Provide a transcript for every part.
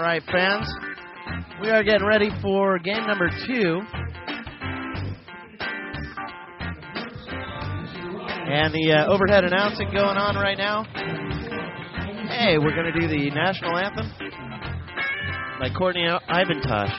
right, fans. We are getting ready for game number 2. And the overhead announcing going on right now. Hey, we're going to do the national anthem by Courtney Ivantosh.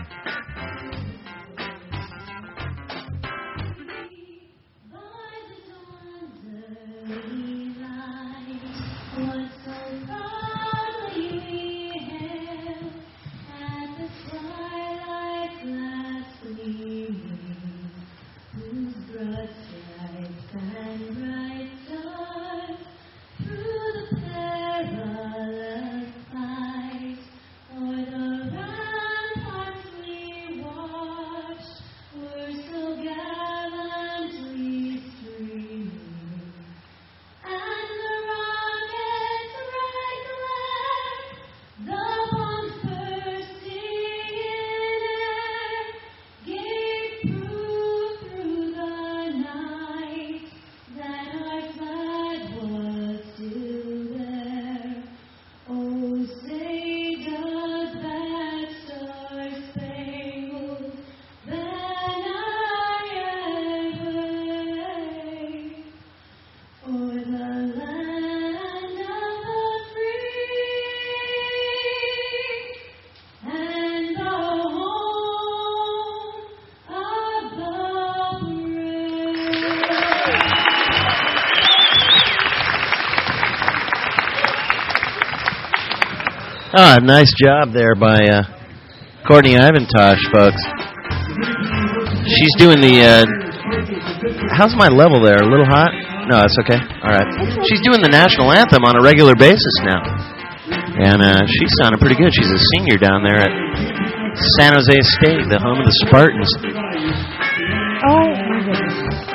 Nice job there by Courtney Ivantosh, folks. She's doing the... how's my level there? A little hot? No, that's okay. All right. She's doing the national anthem on a regular basis now. And she's sounding pretty good. She's a senior down there at San Jose State, the home of the Spartans. Oh, my goodness.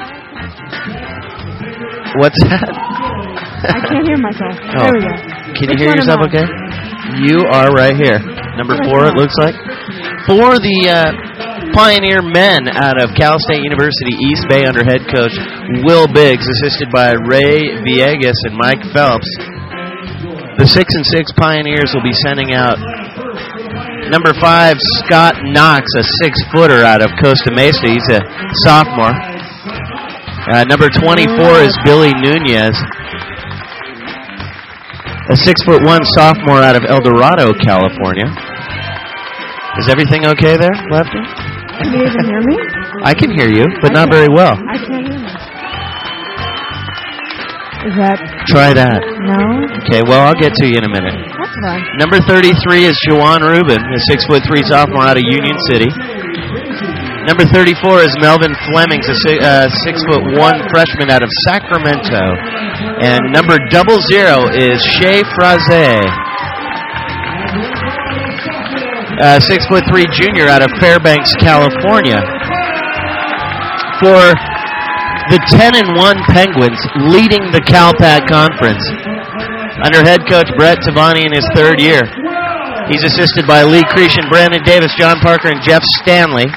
What's that? I can't hear myself. Oh. There we go. Can you hear yourself okay? You are right here. Number 4, it looks like. For the Pioneer men out of Cal State University East Bay under head coach Will Biggs, assisted by Ray Villegas and Mike Phelps. The 6-6 Pioneers will be sending out number 5, Scott Knox, a 6-footer out of Costa Mesa. He's a sophomore. Number 24 is Billy Nunez, a 6'1" sophomore out of El Dorado, California. Is everything okay there, Lefty? Can you even hear me? I can hear you, but not very well. I can't hear you. Is that... Try that. No? Okay, well, I'll get to you in a minute. That's fine. Number 33 is Juwan Rubin, a 6'3" sophomore out of Union City. Number 34 is Melvin Flemings, a 6'1" freshman out of Sacramento. And number 00 is Shea Fraze, 6'3" junior out of Fairbanks, California. For the 10-1 Penguins leading the CalPAC Conference, under head coach Brett Tavani in his 3rd year. He's assisted by Lee Cretion, Brandon Davis, John Parker, and Jeff Stanley.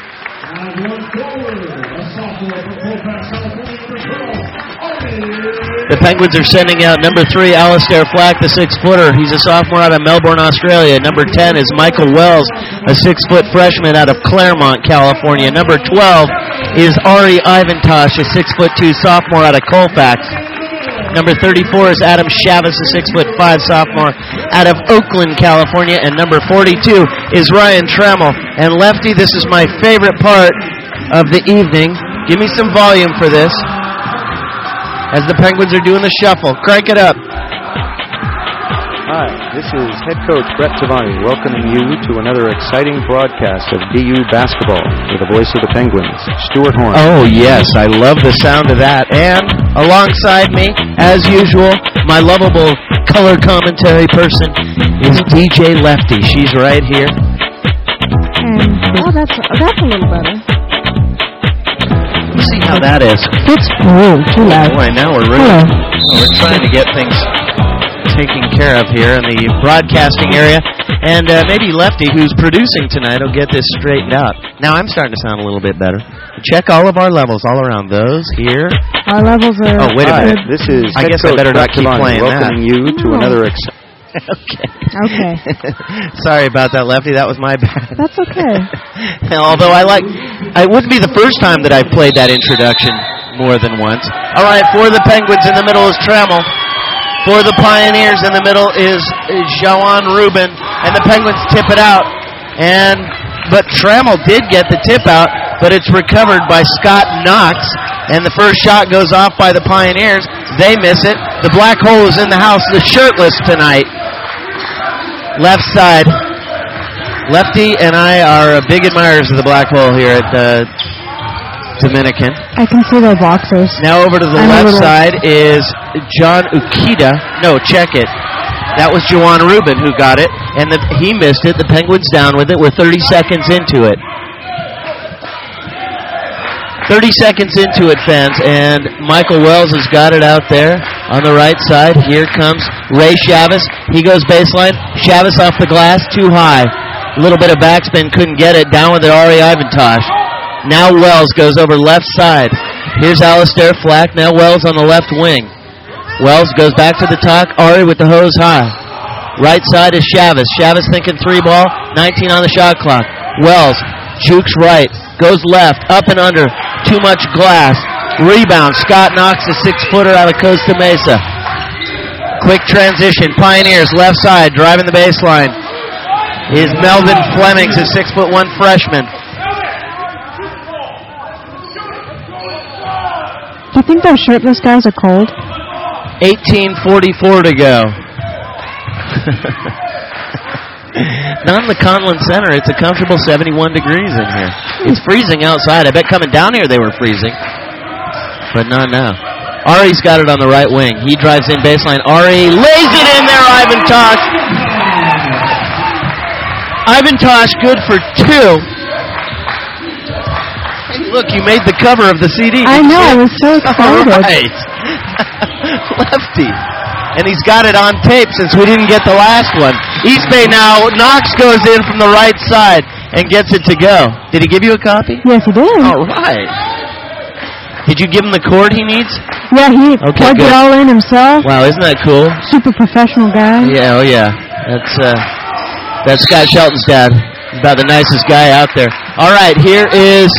The Penguins are sending out number 3, Alistair Flack, the 6-footer. He's a sophomore out of Melbourne, Australia. Number 10 is Michael Wells, a 6-foot freshman out of Claremont, California. Number 12 is Ari Ivantosh, a 6'2" sophomore out of Colfax. Number 34 is Adam Chavez, a 6'5" sophomore out of Oakland, California. And number 42 is Ryan Trammell. And Lefty, this is my favorite part of the evening. Give me some volume for this, as the Penguins are doing the shuffle. Crank it up. Hi, this is head coach Brett Tavani welcoming you to another exciting broadcast of DU basketball with the voice of the Penguins, Stuart Horn. Oh, yes, I love the sound of that. And alongside me, as usual, my lovable color commentary person is DJ Lefty. She's right here. And, oh, that's a little better. Let's see how that is. It's too loud. Boy, now we're really, we're trying to get things taken care of here in the broadcasting area. And maybe Lefty, who's producing tonight, will get this straightened out. Now I'm starting to sound a little bit better. Check all of our levels all around. Those here. Our levels are... Oh, wait a minute. This is I guess I better not keep playing welcoming you to another Okay. Sorry about that, Lefty. That was my bad. That's okay. Although it wouldn't be the first time that I've played that introduction more than once. All right, for the Penguins in the middle is Trammell. For the Pioneers in the middle is Jawan Rubin, and the Penguins tip it out. But Trammell did get the tip out, but it's recovered by Scott Knox, and the first shot goes off by the Pioneers. They miss it. The black hole is in the house, the shirtless tonight. Left side. Lefty and I are big admirers of the black hole here at Dominican. I can see their boxers. Now over to the left side is John Ukita. No, check it. That was Jawan Rubin who got it, and he missed it. The Penguins down with it. We're 30 seconds into it. 30 seconds into it, fans, and Michael Wells has got it out there on the right side. Here comes Ray Chavez. He goes baseline. Chavez off the glass, too high. A little bit of backspin, couldn't get it. Down with it, Ari Ivantosh. Now Wells goes over left side. Here's Alistair Flack. Now Wells on the left wing. Wells goes back to the talk. Ari with the hose high. Right side is Chavez. Chavez thinking 3 ball. 19 on the shot clock. Wells jukes right. Goes left. Up and under. Too much glass. Rebound. Scott Knox, a 6-footer out of Costa Mesa. Quick transition. Pioneers left side. Driving the baseline is Melvin Flemings, a 6'1" freshman. Do you think those shirtless guys are cold? 18:44 to go. Not in the Conlon Center. It's a comfortable 71 degrees in here. It's freezing outside. I bet coming down here they were freezing. But not now. Ari's got it on the right wing. He drives in baseline. Ari lays it in there, Ivantosh. Ivantosh good for 2. Hey, look, you made the cover of the CD. I know, I was so excited. All right. Lefty. And he's got it on tape since we didn't get the last one. East Bay now. Knox goes in from the right side and gets it to go. Did he give you a copy? Yes, he did. All right. Did you give him the cord he needs? Yeah, he plugged it all in himself. Wow, isn't that cool? Super professional guy. Yeah, oh yeah. That's Scott Shelton's dad. He's about the nicest guy out there. All right, here is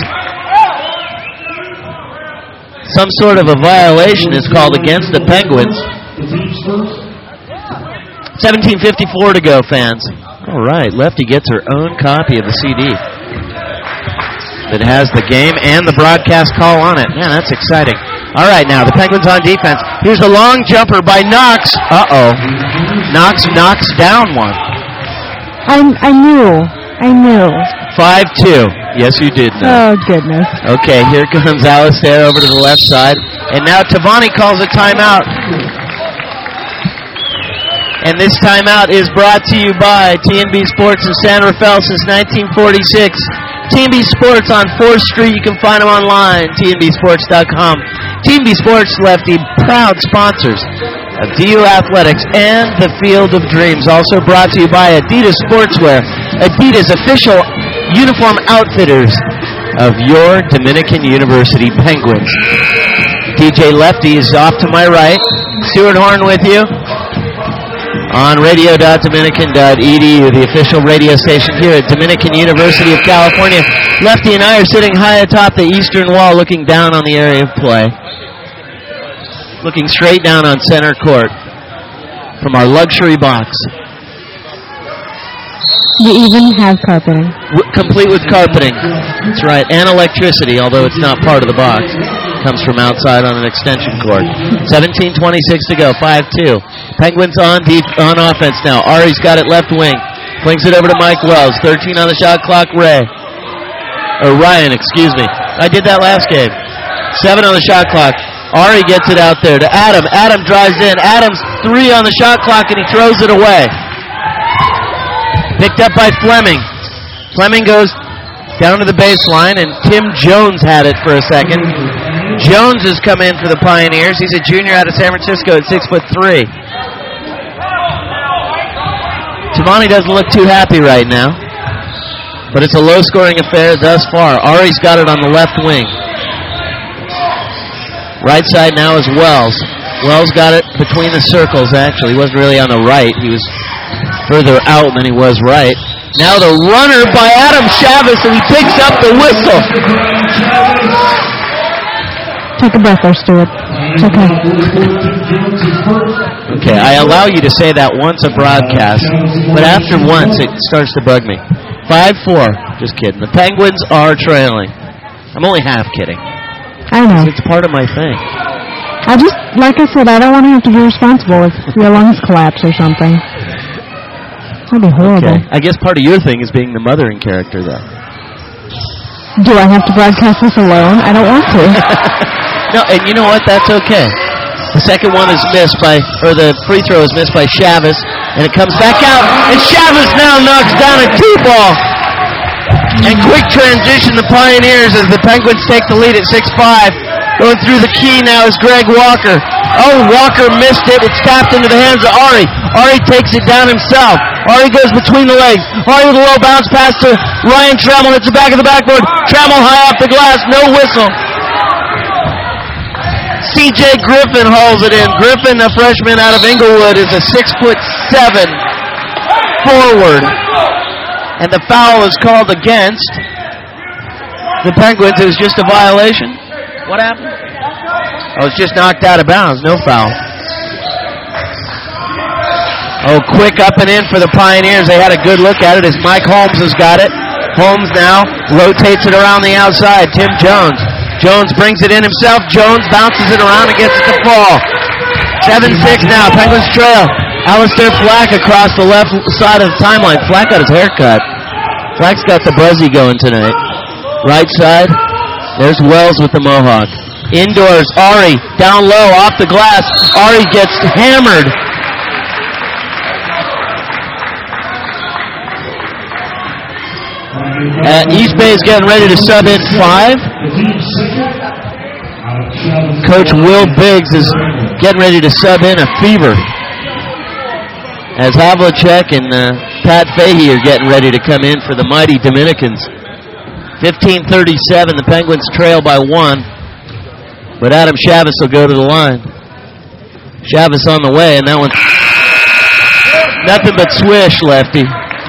some sort of a violation is called against the Penguins. 17:54 to go, fans. All right, Lefty gets her own copy of the CD that has the game and the broadcast call on it. Man, that's exciting. All right, now, the Penguins on defense. Here's a long jumper by Knox. Uh-oh. Knox knocks down one. I knew. 5-2. Yes, you did know. Oh, goodness. Okay, here comes Alistair over to the left side. And now Tavani calls a timeout. And this timeout is brought to you by T&B Sports in San Rafael since 1946. T&B Sports on 4th Street. You can find them online, tnbsports.com. T&B Sports, Lefty, proud sponsors of DU Athletics and the Field of Dreams. Also brought to you by Adidas Sportswear, Adidas official uniform outfitters of your Dominican University Penguins. DJ Lefty is off to my right. Stuart Horn with you on radio.dominican.edu, the official radio station here at Dominican University of California. Lefty and I are sitting high atop the eastern wall looking down on the area of play. Looking straight down on center court from our luxury box. You even have carpeting. Complete with carpeting. That's right. And electricity, although it's not part of the box. Comes from outside on an extension cord. 17:26 to go. 5-2. Penguins on offense now. Ari's got it left wing. Flings it over to Mike Wells. 13 on the shot clock. Ryan, excuse me. I did that last game. 7 on the shot clock. Ari gets it out there to Adam. Adam drives in. Adams 3 on the shot clock, and he throws it away. Picked up by Fleming. Fleming goes down to the baseline, and Tim Jones had it for a second. Jones has come in for the Pioneers. He's a junior out of San Francisco at 6'3". Tavani doesn't look too happy right now, but it's a low-scoring affair thus far. Ari's got it on the left wing. Right side now is Wells. Wells got it between the circles, actually. He wasn't really on the right. He was further out than he was right. Now the runner by Adam Chavez, and he picks up the whistle. Take a breath there, Stuart. It's okay. Okay, I allow you to say that once a broadcast, but after once it starts to bug me. 5-4. Just kidding. The Penguins are trailing. I'm only half kidding. I know. It's part of my thing. I just, like I said, I don't want to have to be responsible if your lungs collapse or something. That'd be horrible. Okay. I guess part of your thing is being the mothering character, though. Do I have to broadcast this alone? I don't want to. No, and you know what? That's okay. The second one is missed or the free throw is missed by Chavez, and it comes back out, and Chavez now knocks down a 2-ball. And quick transition, the Pioneers, as the Penguins take the lead at 6-5. Going through the key now is Greg Walker. Oh, Walker missed it. It's tapped into the hands of Ari. Ari takes it down himself. Ari goes between the legs. Ari with a low bounce pass to Ryan Trammell. It's the back of the backboard. Trammell high off the glass. No whistle. C.J. Griffin hauls it in. Griffin, a freshman out of Inglewood, is a 6'7" forward. And the foul is called against the Penguins. It was just a violation. What happened? Oh, it's just knocked out of bounds. No foul. Oh, quick up and in for the Pioneers. They had a good look at it as Mike Holmes has got it. Holmes now rotates it around the outside. Tim Jones. Jones brings it in himself. Jones bounces it around and gets it to fall. 7-6 now. Penguins trail. Alistair Flack across the left side of the timeline. Flack got his hair cut. Flack's got the buzzy going tonight. Right side. There's Wells with the mohawk. Indoors, Ari down low off the glass. Ari gets hammered. East Bay is getting ready to sub in 5. Coach Will Biggs is getting ready to sub in a fever. As Havlicek and Pat Fahey are getting ready to come in for the mighty Dominicans. 15-37, the Penguins trail by 1. But Adam Chavez will go to the line. Chavez on the way, and that one's nothing but swish, lefty.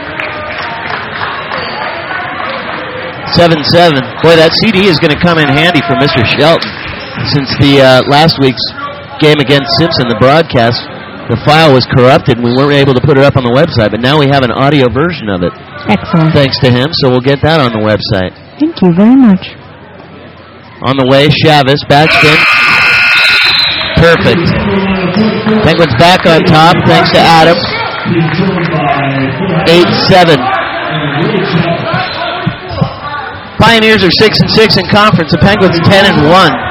7-7. Boy, that CD is going to come in handy for Mr. Shelton. Since the last week's game against Simpson, the broadcast, the file was corrupted and we weren't able to put it up on the website, but now we have an audio version of it. Excellent. Thanks to him, so we'll get that on the website. Thank you very much. On the way, Chavez, backspin. Perfect. Penguins back on top, thanks to Adam. 8-7. Pioneers are 6-6 in conference. The Penguins 10-1.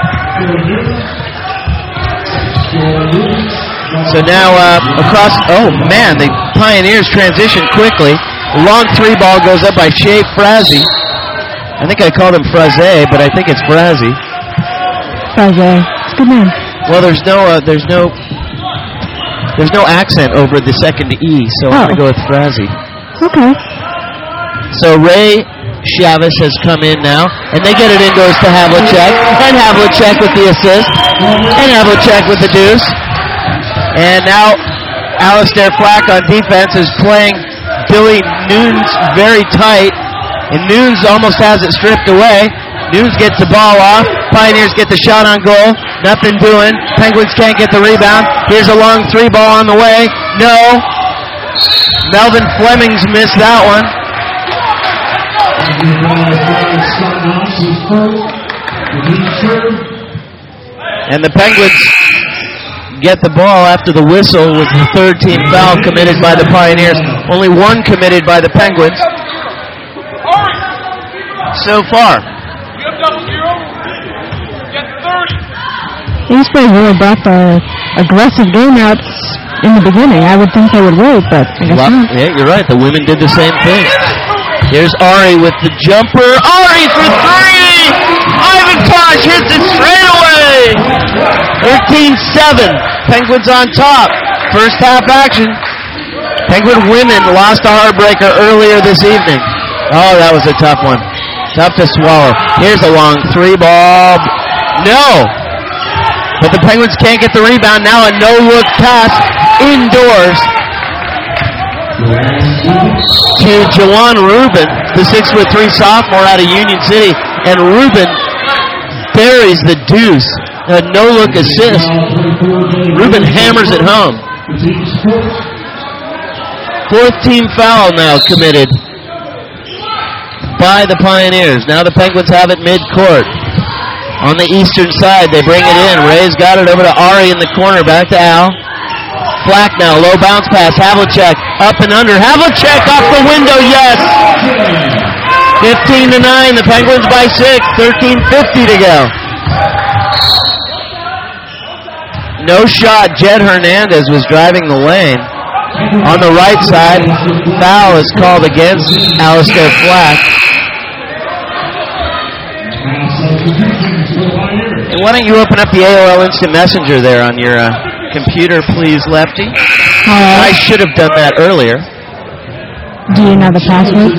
So now across. Oh man, the Pioneers transition quickly. The long 3-ball goes up by Shea Frazee. I think I called him Fraze, but I think it's Frazee. Fraze. It's a good name. Well, there's no accent over the second E, so I'm gonna go with Frazee. Okay. So Ray Chavez has come in now, and they get it indoors to Havlicek, and Havlicek with the assist, and Havlicek with the deuce. And now Alistair Flack on defense is playing Billy Nunes very tight, and Nunes almost has it stripped away. Nunes gets the ball off. Pioneers get the shot on goal. Nothing doing. Penguins can't get the rebound. Here's a long 3-ball on the way. No. Melvin Fleming's missed that one. And the Penguins get the ball after the whistle with the third team foul committed by the Pioneers. Only one committed by the Penguins so far. East Bay really brought the aggressive game out in the beginning. I would think they would wait, but I guess not. Yeah, you're right. The women did the same thing. Here's Ari with the jumper. Ari for 3! Ivan Tosh hits it straight away! 13-7. Penguins on top. First half action. Penguin women lost a heartbreaker earlier this evening. Oh, that was a tough one. Tough to swallow. Here's a long 3-ball. No! But the Penguins can't get the rebound. Now a no-look pass indoors. to Jawan Rubin, the 6'3" sophomore out of Union City. And Rubin buries the deuce. A no-look assist. Rubin hammers it home. Fourth team foul now committed by the Pioneers. Now the Penguins have it mid-court. On the eastern side, they bring it in. Ray's got it over to Ari in the corner. Back to Al. Flack now, low bounce pass. Havlicek up and under. Havlicek off the window, yes! 15-9, the Penguins by 6. 13:50 to go. No shot. Jed Hernandez was driving the lane. On the right side, foul is called against Alistair Flack. And why don't you open up the AOL Instant Messenger there on your computer, please, Lefty? I should have done that earlier. Do you know the password?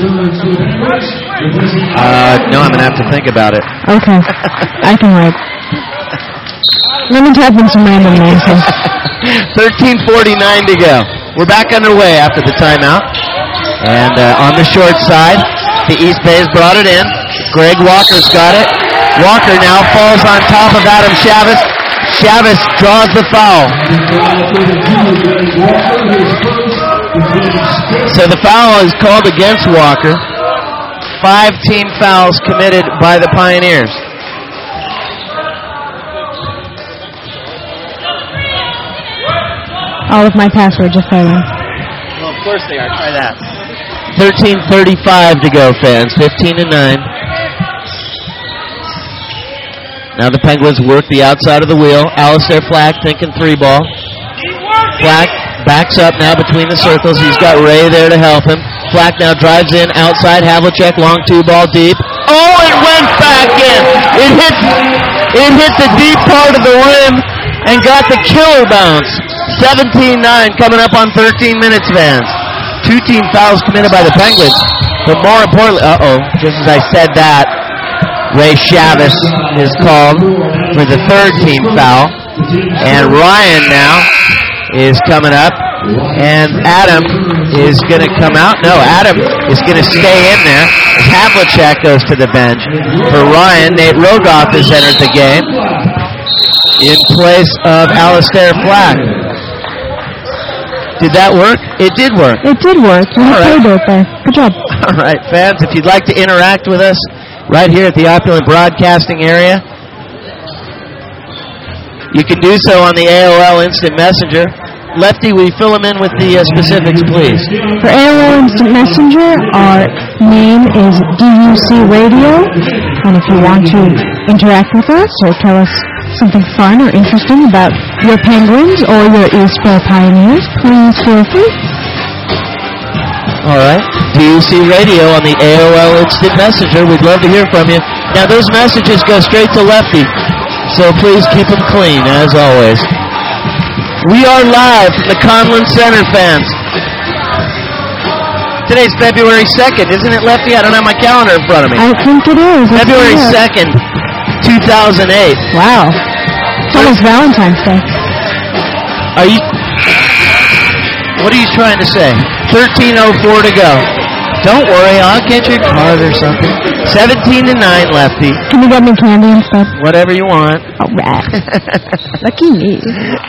No, I'm going to have to think about it. Okay. I can wait. Let me type in some random names here. 13:49 to go. We're back underway after the timeout. And on the short side, the East Bay's brought it in. Greg Walker's got it. Walker now falls on top of Adam Chavez. Chavez draws the foul. So the foul is called against Walker. 5 team fouls committed by the Pioneers. All of my passwords are failing. Well, of course they are. Try that. 13:35 to go, fans. 15-9. Now the Penguins work the outside of the wheel. Alistair Flack thinking 3-ball. Flack backs up now between the circles. He's got Ray there to help him. Flack now drives in outside. Havlicek, long 2-ball deep. Oh, it went back in. It hit the deep part of the rim and got the killer bounce. 17-9 coming up on 13 minutes, fans. 2 team fouls committed by the Penguins. But more importantly, just as I said that, Ray Chavez is called for the 3rd team foul. And Ryan now is coming up. And Adam is going to come out. No, Adam is going to stay in there as Havlicek goes to the bench. For Ryan, Nate Rogoff has entered the game in place of Alistair Flack. Did that work? It did work. It did work. You played it there. Good job. All right, fans, if you'd like to interact with us right here at the Opulent Broadcasting area, you can do so on the AOL Instant Messenger. Lefty, will you fill them in with the specifics, please? For AOL Instant Messenger, our name is DUC Radio. And if you want to interact with us or tell us something fun or interesting about your Penguins or your East Bay Pioneers, please feel free. All right. DUC Radio on the AOL Instant Messenger. We'd love to hear from you. Now, those messages go straight to Lefty, so please keep them clean, as always. We are live from the Conlon Center, fans. Today's February 2nd, isn't it, Lefty? I don't have my calendar in front of me. I think it is. February 2nd, 2008. Wow. It's almost Valentine's Day. What are you trying to say? 13:04 to go. Don't worry, I'll get your card or something. 17-9, Lefty. Can you get me candy instead? Whatever you want. All right. Lucky me.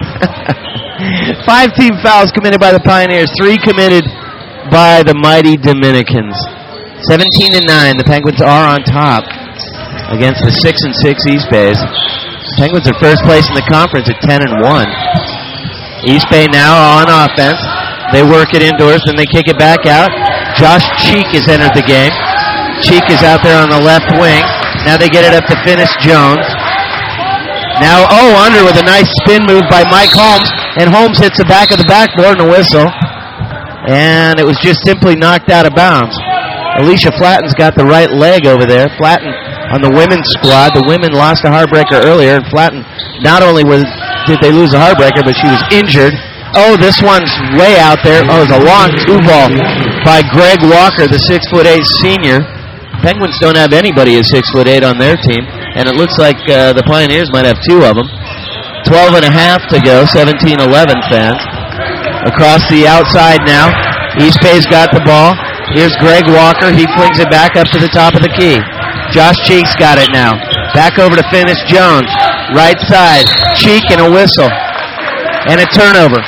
5 team fouls committed by the Pioneers. 3 committed by the mighty Dominicans. 17-9. The Penguins are on top against the 6-6 East Bays. Penguins are first place in the conference at 10-1. East Bay now on offense. They work it indoors, then they kick it back out. Josh Cheek has entered the game. Cheek is out there on the left wing. Now they get it up to Finis Jones. Now, under with a nice spin move by Mike Holmes. And Holmes hits the back of the backboard and a whistle. And it was just simply knocked out of bounds. Alicia Flatten's got the right leg over there. Flatten on the women's squad. The women lost a heartbreaker earlier. And Flatten, not only did they lose a heartbreaker, but she was injured. Oh, this one's way out there. Oh, it was a long 2-ball by Greg Walker, the 6'8" senior. Penguins don't have anybody at 6'8" on their team, and it looks like the Pioneers might have 2 of them. 12.5 to go, 17-11, fans. Across the outside now, East Bay's got the ball. Here's Greg Walker. He flings it back up to the top of the key. Josh Cheek's got it now. Back over to Finis Jones. Right side. Cheek and a whistle. And a turnover.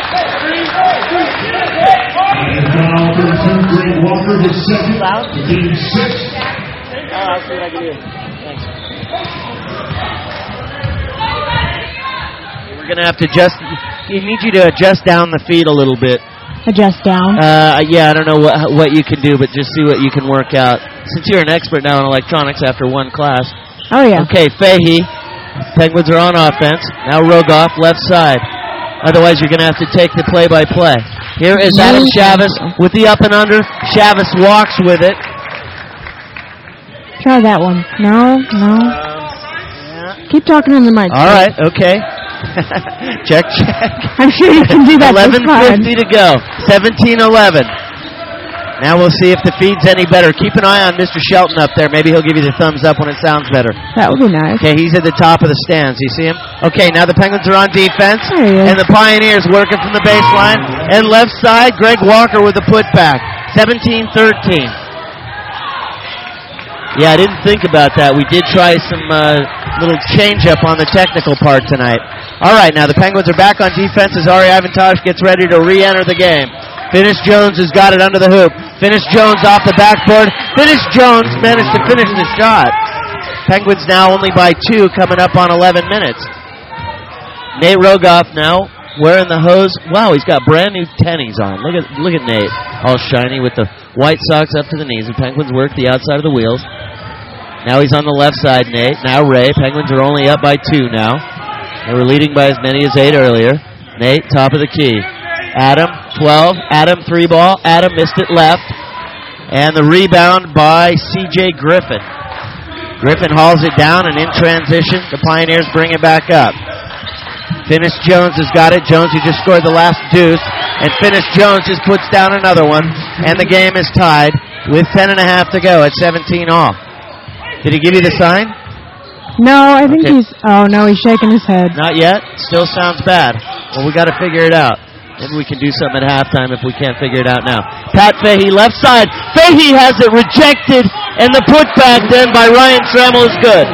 We're going to have to adjust. We need you to adjust down the feed a little bit. Adjust down? Yeah, I don't know what you can do, but just see what you can work out. Since you're an expert now in electronics after one class. Oh, yeah. Okay, Fahey. Penguins are on offense. Now Rogoff, left side. Otherwise, you're going to have to take the play-by-play. Here is Adam Chavez with the up and under. Chavez walks with it. Try that one. No. Yeah. Keep talking in the mic. All right, okay. check. I'm sure you can do that. 11:50 to go. 17-11. Now we'll see if the feed's any better. Keep an eye on Mr. Shelton up there. Maybe he'll give you the thumbs up when it sounds better. That would be nice. Okay, he's at the top of the stands. You see him? Okay, now the Penguins are on defense. There he is. And the Pioneers working from the baseline. And left side, Greg Walker with the putback. 17-13. Yeah, I didn't think about that. We did try some little change-up on the technical part tonight. All right, now the Penguins are back on defense as Ari Ivantosh gets ready to re-enter the game. Finis Jones has got it under the hoop. Finis Jones off the backboard. Finis Jones managed to finish the shot. Penguins now only by 2, coming up on 11 minutes. Nate Rogoff now wearing the hose. Wow, he's got brand new tennies on. Look at Nate, all shiny with the white socks up to the knees. The Penguins work the outside of the wheels. Now he's on the left side, Nate. Now Ray. Penguins are only up by 2 now. They were leading by as many as 8 earlier. Nate, top of the key. Adam, 12. Adam, 3 ball. Adam missed it left. And the rebound by C.J. Griffin. Griffin hauls it down, and in transition, the Pioneers bring it back up. Finis Jones has got it. Jones, who just scored the last deuce. And Finis Jones just puts down another one. And the game is tied with 10.5 to go at 17 all. Did he give you the sign? No, I think he's... Oh, no, he's shaking his head. Not yet? Still sounds bad. Well, we got to figure it out. Maybe we can do something at halftime if we can't figure it out now. Pat Fahey, left side. Fahey has it rejected, and the putback then by Ryan Trammell is good.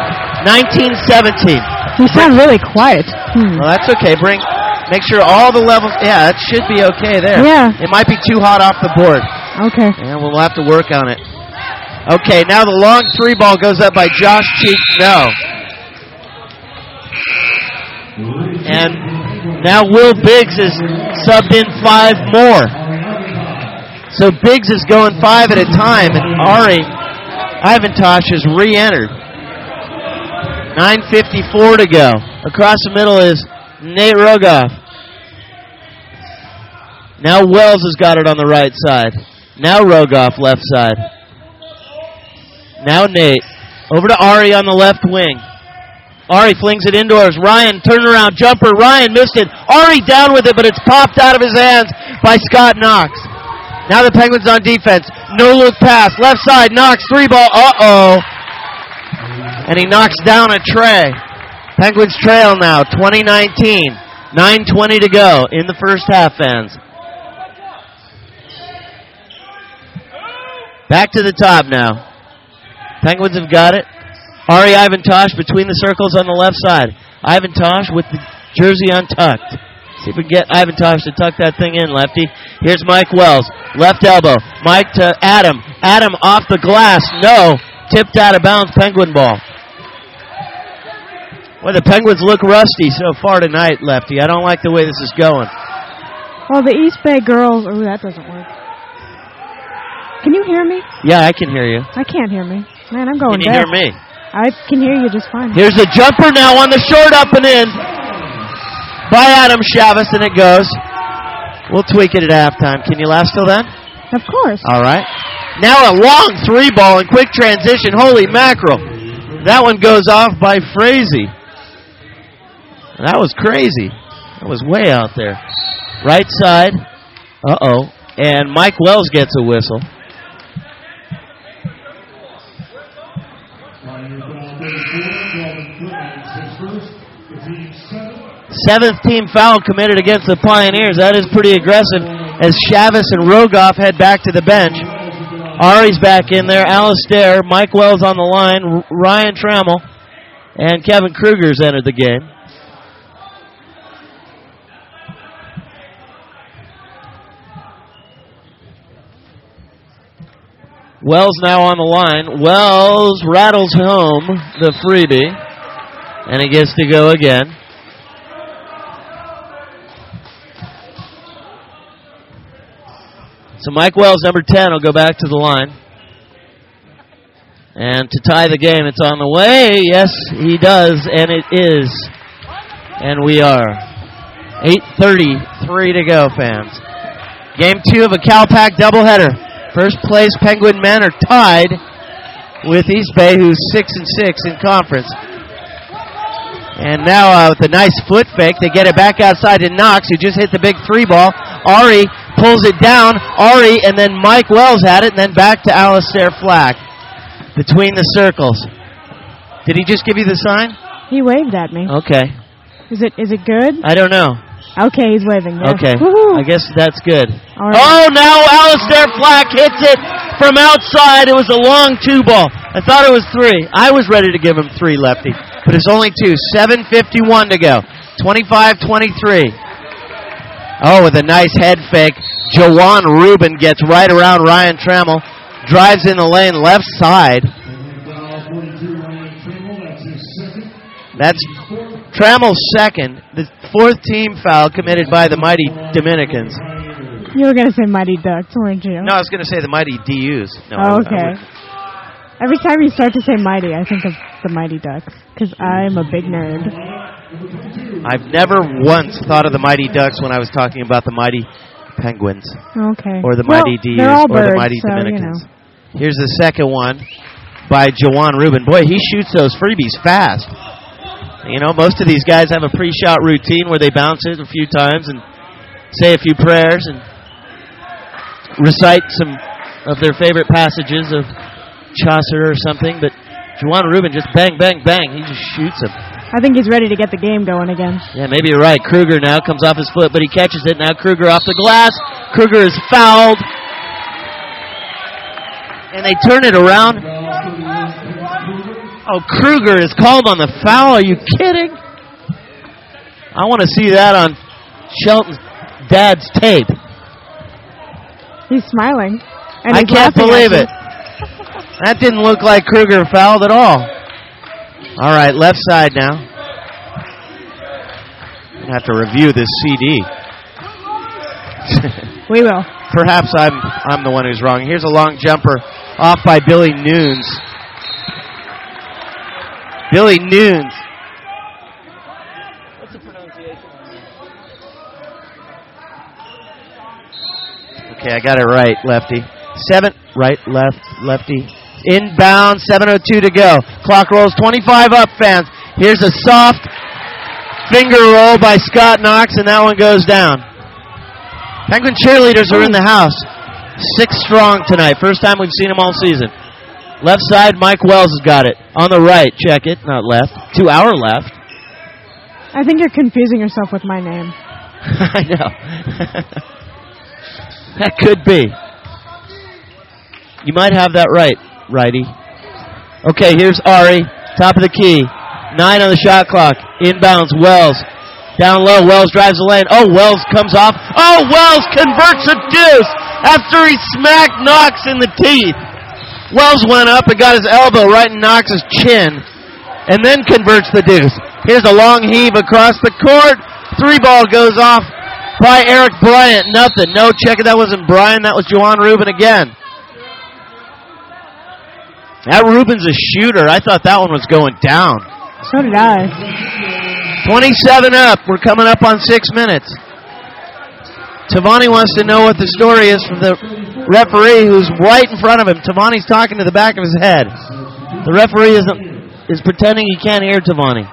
19-17. You sound really quiet. Well, that's okay. Make sure all the levels... Yeah, it should be okay there. Yeah. It might be too hot off the board. Okay. And we'll have to work on it. Okay, now the long 3 ball goes up by Josh Cheek. No. And now Will Biggs is subbed in 5 more. So Biggs is going 5 at a time, and Ari Ivantosh has re-entered. 9:54 to go. Across the middle is Nate Rogoff. Now Wells has got it on the right side. Now Rogoff left side. Now Nate. Over to Ari on the left wing. Ari flings it indoors. Ryan, turnaround jumper. Ryan missed it. Ari down with it, but it's popped out of his hands by Scott Knox. Now the Penguins on defense. No look pass. Left side. Knox 3 ball. Uh-oh. And he knocks down a tray. Penguins trail now. 20-19. 9:20 to go in the first half, fans. Back to the top now. Penguins have got it. Ari Ivantosh between the circles on the left side. Ivantosh with the jersey untucked. See if we can get Ivantosh to tuck that thing in, lefty. Here's Mike Wells. Left elbow. Mike to Adam. Adam off the glass. No. Tipped out of bounds. Penguin ball. Well, the Penguins look rusty so far tonight, lefty. I don't like the way this is going. Well, the East Bay girls... Oh, that doesn't work. Can you hear me? Yeah, I can hear you. I can't hear me. Man, I'm going Can you hear me? I can hear you just fine. Here's a jumper now on the short up and in by Adam Chavez, and it goes. We'll tweak it at halftime. Can you last till then? Of course. All right. Now a long 3 ball in quick transition. Holy mackerel. That one goes off by Frazee. That was crazy. That was way out there. Right side. Uh-oh. And Mike Wells gets a whistle. 7th team foul committed against the Pioneers. That is pretty aggressive. as Chavez and Rogoff head back to the bench. Ari's back in there, Alistair, Mike Wells on the line, Ryan Trammell, and Kevin Kruger's entered the game. Wells now on the line. Wells rattles home the freebie, and he gets to go again. So Mike Wells, number 10, will go back to the line. And to tie the game, it's on the way. Yes, he does, and it is. And we are 8:33 to go, fans. Game 2 of a Cal-Pac doubleheader. First place Penguin men are tied with East Bay, who's 6-6 in conference. And now with a nice foot fake, they get it back outside to Knox, who just hit the big 3-ball. Ari pulls it down. Ari, and then Mike Wells had it, and then back to Alistair Flack between the circles. Did he just give you the sign? He waved at me. Okay. Is it good? I don't know. Okay, he's waving. Yes. Okay. Woo-hoo. I guess that's good. Right. Oh, now Alistair Flack hits it from outside. It was a long 2-ball. I thought it was 3. I was ready to give him 3, Lefty, but it's only 2. 7:51 to go. 25-23. Oh, with a nice head fake, Jawan Rubin gets right around Ryan Trammell, drives in the lane left side. That's Trammell's second, the 4th team foul committed by the Mighty Dominicans. You were going to say Mighty Ducks, weren't you? No, I was going to say the Mighty DUs. No, oh, okay. Every time you start to say Mighty, I think of the Mighty Ducks, because I'm a big nerd. I've never once thought of the Mighty Ducks when I was talking about the Mighty Penguins. Okay. Or the Mighty DUs, or the Mighty Dominicans. You know. Here's the second one by Jawan Rubin. Boy, he shoots those freebies fast. You know, most of these guys have a pre-shot routine where they bounce it a few times and say a few prayers and recite some of their favorite passages of Chaucer or something. But Jawan Rubin just bang, bang, bang. He just shoots them. I think he's ready to get the game going again. Yeah, maybe you're right. Kruger now comes off his foot, but he catches it. Now Kruger off the glass. Kruger is fouled. And they turn it around. Oh, Kruger is called on the foul. Are you kidding? I want to see that on Shelton's dad's tape. He's smiling. And I can't believe it. That didn't look like Kruger fouled at all. All right, left side now. I'm going to have to review this CD. We will. Perhaps I'm the one who's wrong. Here's a long jumper off by Billy Nunes. Billy Nunes. What's the pronunciation? Okay, I got it right, Lefty. 7, right, left, Lefty. Inbound, 7:02 to go. Clock rolls 25 up, fans. Here's a soft finger roll by Scott Knox, and that one goes down. Penguin cheerleaders are in the house. 6 strong tonight. First time we've seen them all season. Left side, Mike Wells has got it. On the right, check it, not left. To our left. I think you're confusing yourself with my name. I know. That could be. You might have that right, righty. Okay, here's Ari, top of the key. 9 on the shot clock. Inbounds, Wells. Down low, Wells drives the lane. Oh, Wells comes off. Oh, Wells converts a deuce after he smacked Knox in the teeth. Wells went up and got his elbow right in Knox's chin and then converts the deuce. Here's a long heave across the court. 3-ball goes off by Eric Bryant. Nothing. No, check it. That wasn't Brian. That was Jawan Rubin again. That Rubin's a shooter. I thought that one was going down. So did I. 27 up. We're coming up on 6 minutes. Tavani wants to know what the story is from the referee who's right in front of him. Tavani's talking to the back of his head. The referee is pretending he can't hear Tavani.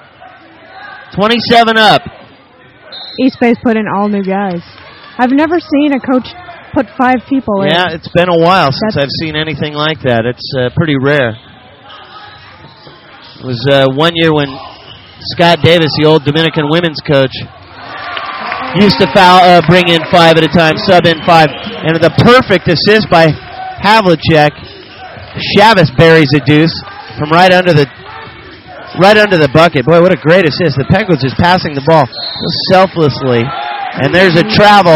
27 up. East Bay's put in all new guys. I've never seen a coach put 5 people in. Yeah, it's been a while since I've seen anything like that. It's pretty rare. It was one year when Scott Davis, the old Dominican women's coach, used to bring in 5 at a time, sub in 5. And the perfect assist by Havlicek. Chavez buries a deuce from right under the bucket. Boy, what a great assist. The Penguins just passing the ball so selflessly. And there's a travel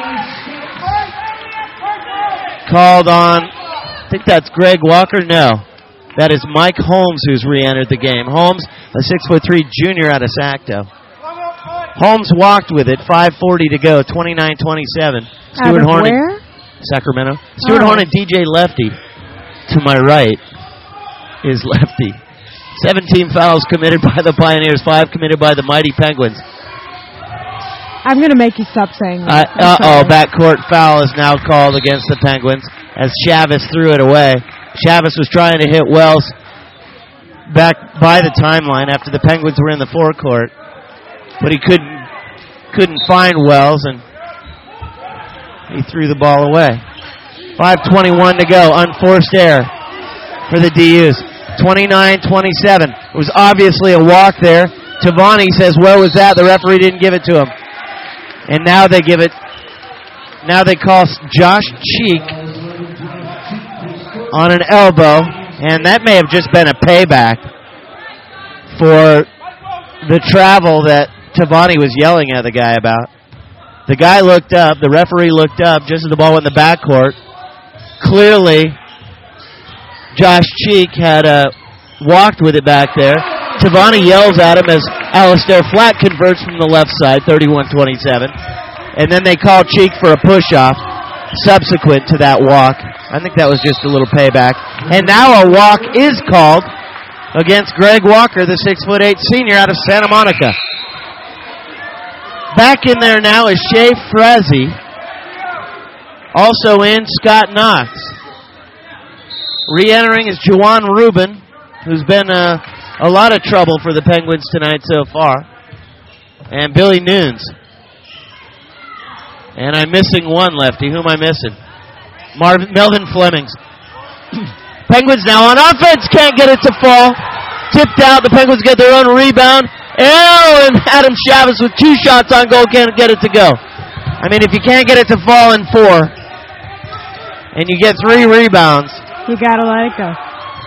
called on, I think that's Greg Walker. No, that is Mike Holmes who's re-entered the game. Holmes, a 6'3" junior out of Sacto. Holmes walked with it, 5:40 to go, 29-27. Stuart Horn, where? Sacramento. Stuart Horn and DJ Lefty. To my right is Lefty. 17 fouls committed by the Pioneers, 5 committed by the mighty Penguins. I'm going to make you stop saying that. Backcourt foul is now called against the Penguins as Chavez threw it away. Chavez was trying to hit Wells back by the timeline after the Penguins were in the forecourt, but he couldn't find Wells, and he threw the ball away. 5:21 to go, unforced error for the DUs. 29-27. It was obviously a walk there. Tavani says, where was that? The referee didn't give it to him. And now they call Josh Cheek on an elbow, and that may have just been a payback for the travel that Tavani was yelling at the guy about. The guy looked up, the referee looked up just as the ball went in the backcourt. Clearly, Josh Cheek had walked with it back there. Tavani yells at him as Alistair Flack converts from the left side, 31-27. And then they call Cheek for a push-off subsequent to that walk. I think that was just a little payback. And now a walk is called against Greg Walker, the 6'8" senior out of Santa Monica. Back in there now is Shea Frezzi. Also in, Scott Knox. Re-entering is Juwan Rubin, who's been a lot of trouble for the Penguins tonight so far. And Billy Nunes. And I'm missing one, Lefty. Who am I missing? Melvin Flemings. Penguins now on offense. Can't get it to fall. Tipped out. The Penguins get their own rebound. And Adam Chavez with 2 shots on goal can't get it to go. I mean, if you can't get it to fall in 4, and you get 3 rebounds, you got to let it go.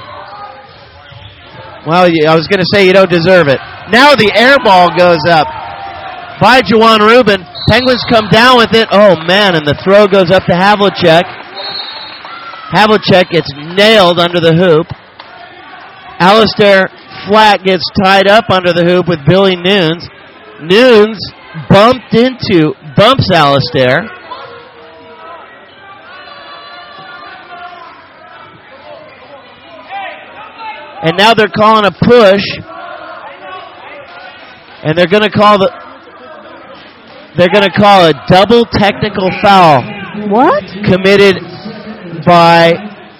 Well, I was going to say you don't deserve it. Now the air ball goes up by Juwan Rubin. Penguins come down with it. Oh, man, and the throw goes up to Havlicek. Havlicek gets nailed under the hoop. Alistair Flack gets tied up under the hoop with Billy Nunes. Nunes bumps Alistair. And now they're calling a push. And they're going to call a double technical foul. What? Committed by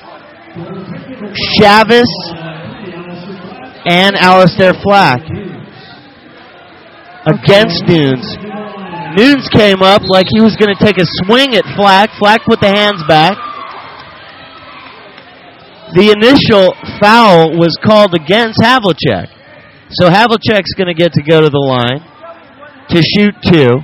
Chavez and Alistair Flack against Nunes. Nunes came up like he was going to take a swing at Flack. Flack put the hands back. The initial foul was called against Havlicek. So Havlicek's going to get to go to the line to shoot 2.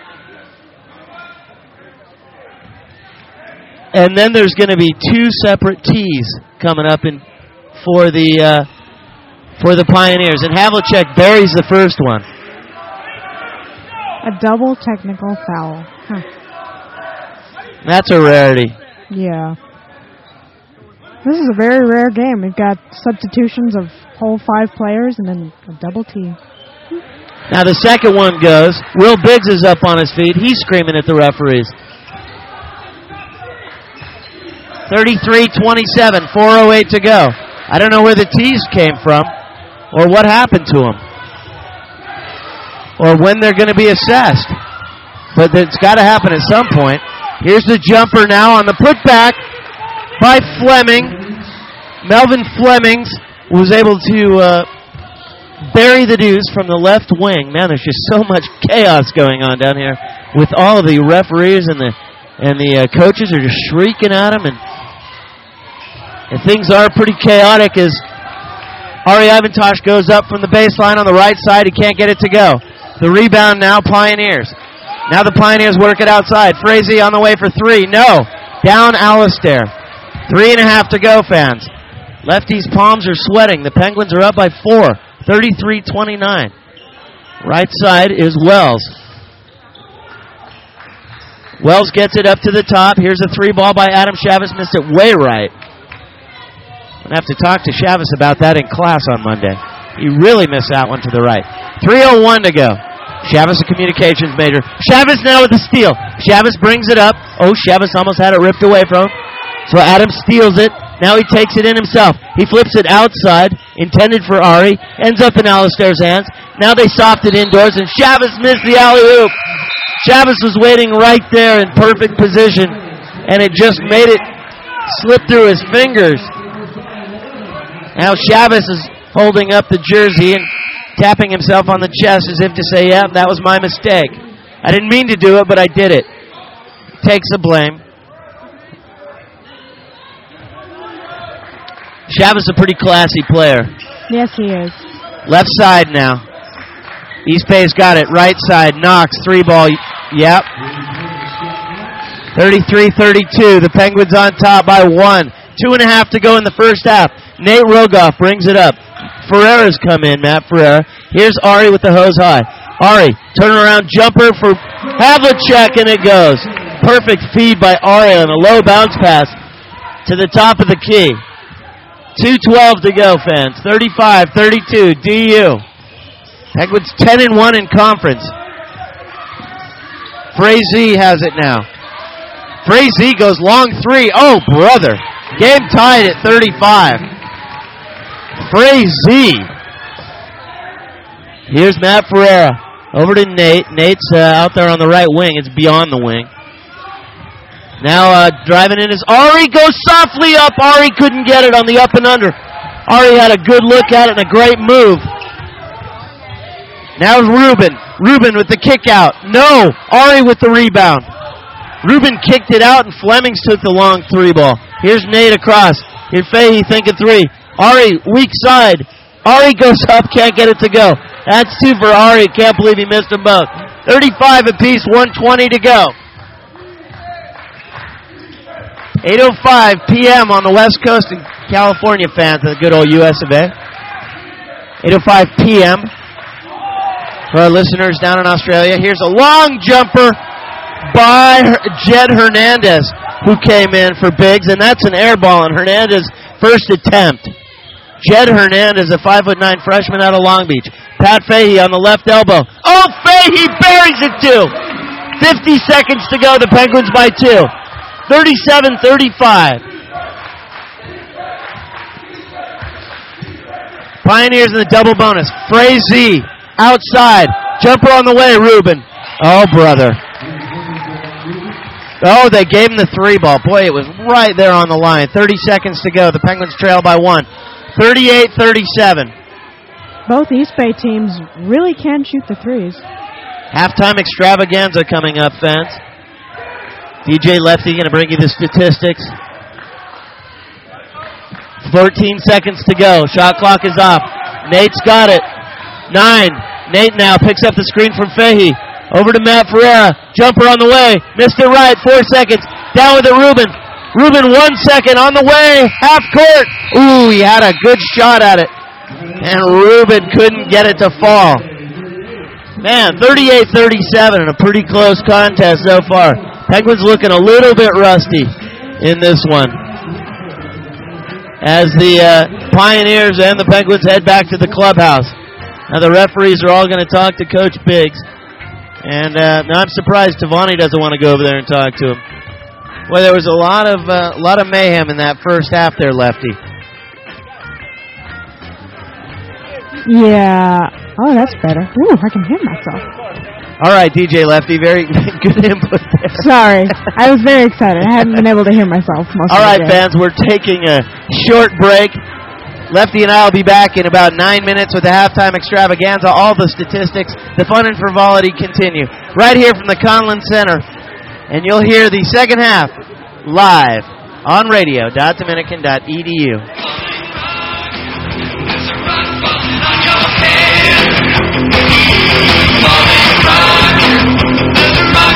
And then there's going to be 2 separate tees coming up for the Pioneers. And Havlicek buries the first one. A double technical foul. Huh. That's a rarity. Yeah. This is a very rare game. We've got substitutions of whole 5 players and then a double team. Now the second one goes. Will Biggs is up on his feet. He's screaming at the referees. 33-27, 4:08 to go. I don't know where the tees came from or what happened to them or when they're going to be assessed. But it's got to happen at some point. Here's the jumper now on the putback by Fleming. Melvin Flemings was able to bury the deuce from the left wing. Man, there's just so much chaos going on down here with all of the referees and the coaches are just shrieking at him, and things are pretty chaotic as Ari Ivantosh goes up from the baseline on the right side. He can't get it to go. The rebound now, Pioneers. Now the Pioneers work it outside. Frazee on the way for 3. No. Down Alistair. 3.5 to go, fans. Lefty's palms are sweating. The Penguins are up by 4. 33-29. Right side is Wells. Wells gets it up to the top. Here's a 3 ball by Adam Chavez. Missed it way right. I'm going to have to talk to Chavez about that in class on Monday. He really missed that one to the right. 3:01 to go. Chavez, a communications major. Chavez now with the steal. Chavez brings it up. Oh, Chavez almost had it ripped away from him. So Adam steals it. Now he takes it in himself. He flips it outside, intended for Ari. Ends up in Alistair's hands. Now they soft it indoors, and Chavez missed the alley-oop. Chavez was waiting right there in perfect position, and it just made it slip through his fingers. Now Chavez is holding up the jersey and tapping himself on the chest as if to say, yeah, that was my mistake. I didn't mean to do it, but I did it. Takes the blame. Chavez is a pretty classy player. Yes, he is. Left side now. East Bay's got it. Right side. Knox. 3 ball. Yep. 33-32. The Penguins on top by 1. 2.5 to go in the first half. Nate Rogoff brings it up. Ferreira's come in, Matt Ferreira. Here's Ari with the hose high. Ari, turnaround jumper for Havlicek, and it goes. Perfect feed by Ari on a low bounce pass to the top of the key. 2:12 to go, fans. 35-32, DU. Penguins 10-1 in conference. Frazee has it now. Frazee goes long 3. Oh, brother. Game tied at 35. Frazee. Here's Matt Ferreira. Over to Nate. Nate's out there on the right wing. It's beyond the wing. Now driving in is Ari. Goes softly up. Ari couldn't get it on the up and under. Ari had a good look at it and a great move. Now Ruben. Ruben with the kick out. No. Ari with the rebound. Ruben kicked it out and Flemings took the long 3 ball. Here's Nate across. Here's Fahey thinking 3. Ari, weak side. Ari goes up, can't get it to go. That's 2 for Ari. Can't believe he missed them both. 35 apiece, 1:20 to go. 8:05 p.m. on the West Coast in California, fans of the good old US of A. 8:05 p.m. for our listeners down in Australia. Here's a long jumper by Jed Hernandez, who came in for Biggs, and that's an air ball on Hernandez's first attempt. Jed Hernandez, a 5'9" freshman out of Long Beach. Pat Fahey on the left elbow. Oh, Fahey buries it too. 50 seconds to go. The Penguins by 2. 37-35. Pioneers in the double bonus. Frazee outside. Jumper on the way, Ruben. Oh, brother. Oh, they gave him the 3 ball. Boy, it was right there on the line. 30 seconds to go. The Penguins trail by 1. 38-37. Both East Bay teams really can shoot the threes. Halftime extravaganza coming up, fans. DJ Lefty going to bring you the statistics. 14 seconds to go. Shot clock is off. Nate's got it. 9. Nate now picks up the screen from Fahey. Over to Matt Ferreira. Jumper on the way. Missed it right. 4 seconds. Down with it, Ruben. Ruben 1 second on the way. Half court. Ooh, he had a good shot at it. And Ruben couldn't get it to fall. Man, 38-37 and a pretty close contest so far. Penguins looking a little bit rusty in this one. As the Pioneers and the Penguins head back to the clubhouse. Now the referees are all going to talk to Coach Biggs. And now I'm surprised Tavani doesn't want to go over there and talk to him. Well, there was a lot of mayhem in that first half there, Lefty. Yeah. Oh, that's better. Ooh, I can hear myself. All right, DJ Lefty, very good input there. Sorry, I was very excited. I hadn't been able to hear myself most All of right, the day. fans, we're taking a short break. Lefty and I will be back in about 9 minutes with the halftime extravaganza. All the statistics, the fun and frivolity continue. Right here from the Conlin Center. And you'll hear the second half live on radio.dominican.edu. There's a rock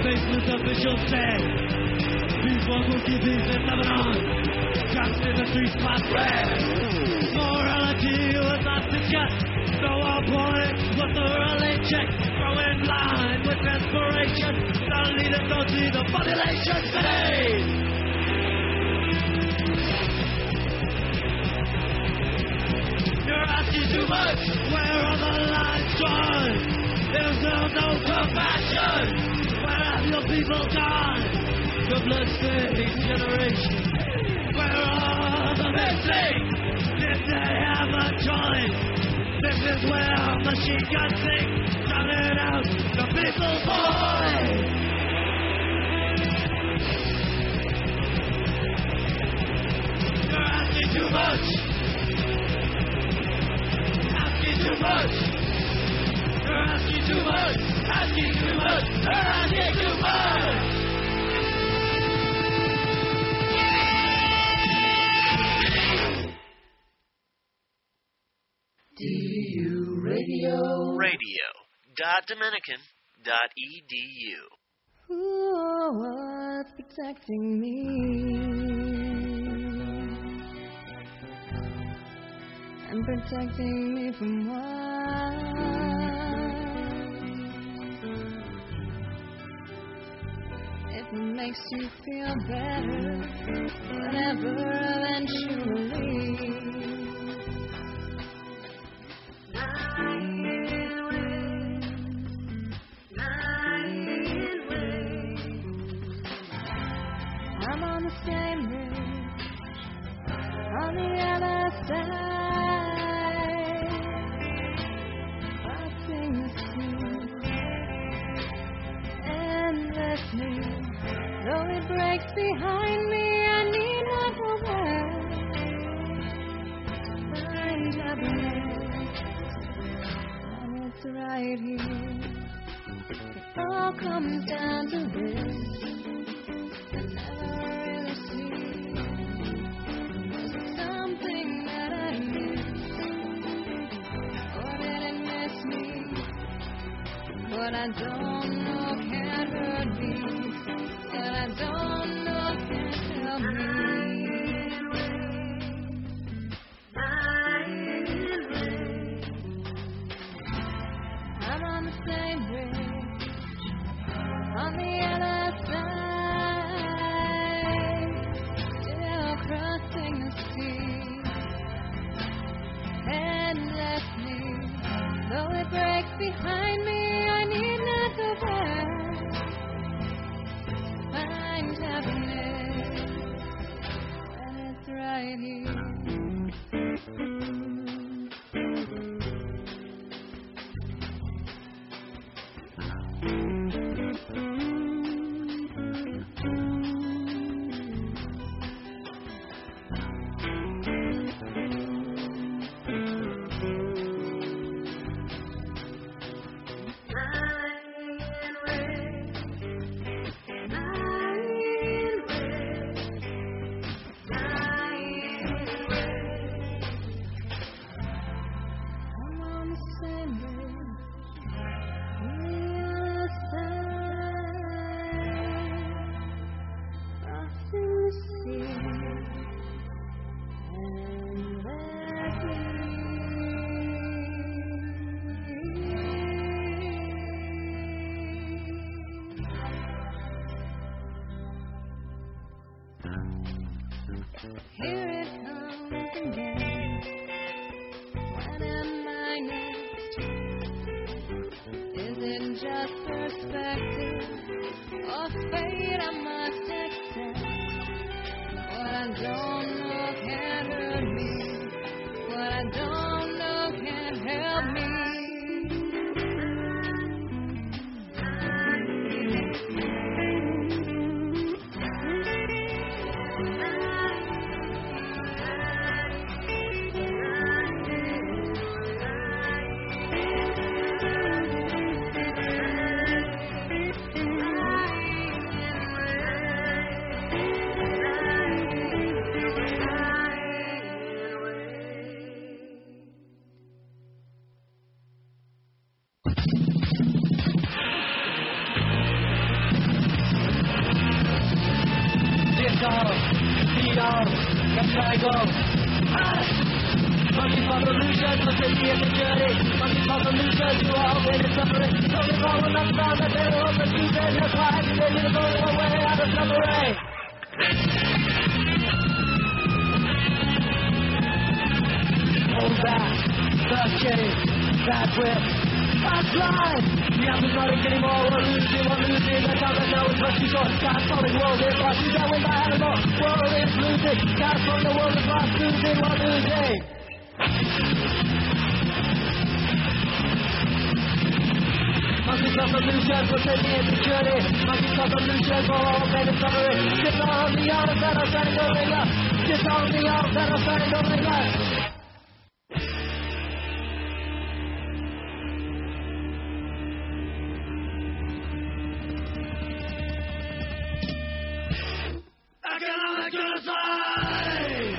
faceless officials say peace will keep peace in Lebanon. Trapped in the three-spot red. Morality was not discussed. No point was thoroughly checked. Go in line with desperation. The leaders don't see the population today. You're asking too much. Where are the lines drawn? Is there no compassion? Where have your people gone? The blood-stained generation. Where are the missing? Did they have a choice? This is where machine guns sing, drowning out the people's voice. You're asking too much. Asking too much. You're asking too much. Asking too much. You're asking too much. DU Radio. .dominican.edu. What's protecting me? And protecting me from what? If it makes you feel better, whatever eventually. I'm on the same bridge, on the other side, crossing the sea, endlessly. Though it breaks behind me, I need not go back. Find happiness, and it's right here. It all comes down to this. What I don't know can't hurt me. What I don't know can't help me. I'm on the same bridge, on the other side, still crossing the sea, endlessly. Though it breaks behind me, I need not go back. Find happiness, and it's right here. Here it comes again. When am I next? Is it just perspective or fate I must accept? What I don't know can't hurt me. What I don't know can't help me. triangle. Monkey revolution, must take me in the journey. Monkey revolution, you all in the suffering. Only for one not found that they were the truth and that's why they need to go away out of suffering. Hold back, first change, bad whip, fast line. You have to not anymore, we're losing. That's how they know it's what you got. Start falling, world is lost, you don't win by animal. World is losing, start from the world is lost, losing, we're losing. Monkey revolution, we're taking it to journey. Monkey revolution, for all men and suffering. Get on the arms that are standing going up. Get on the arms that are standing going up. Economic genocide!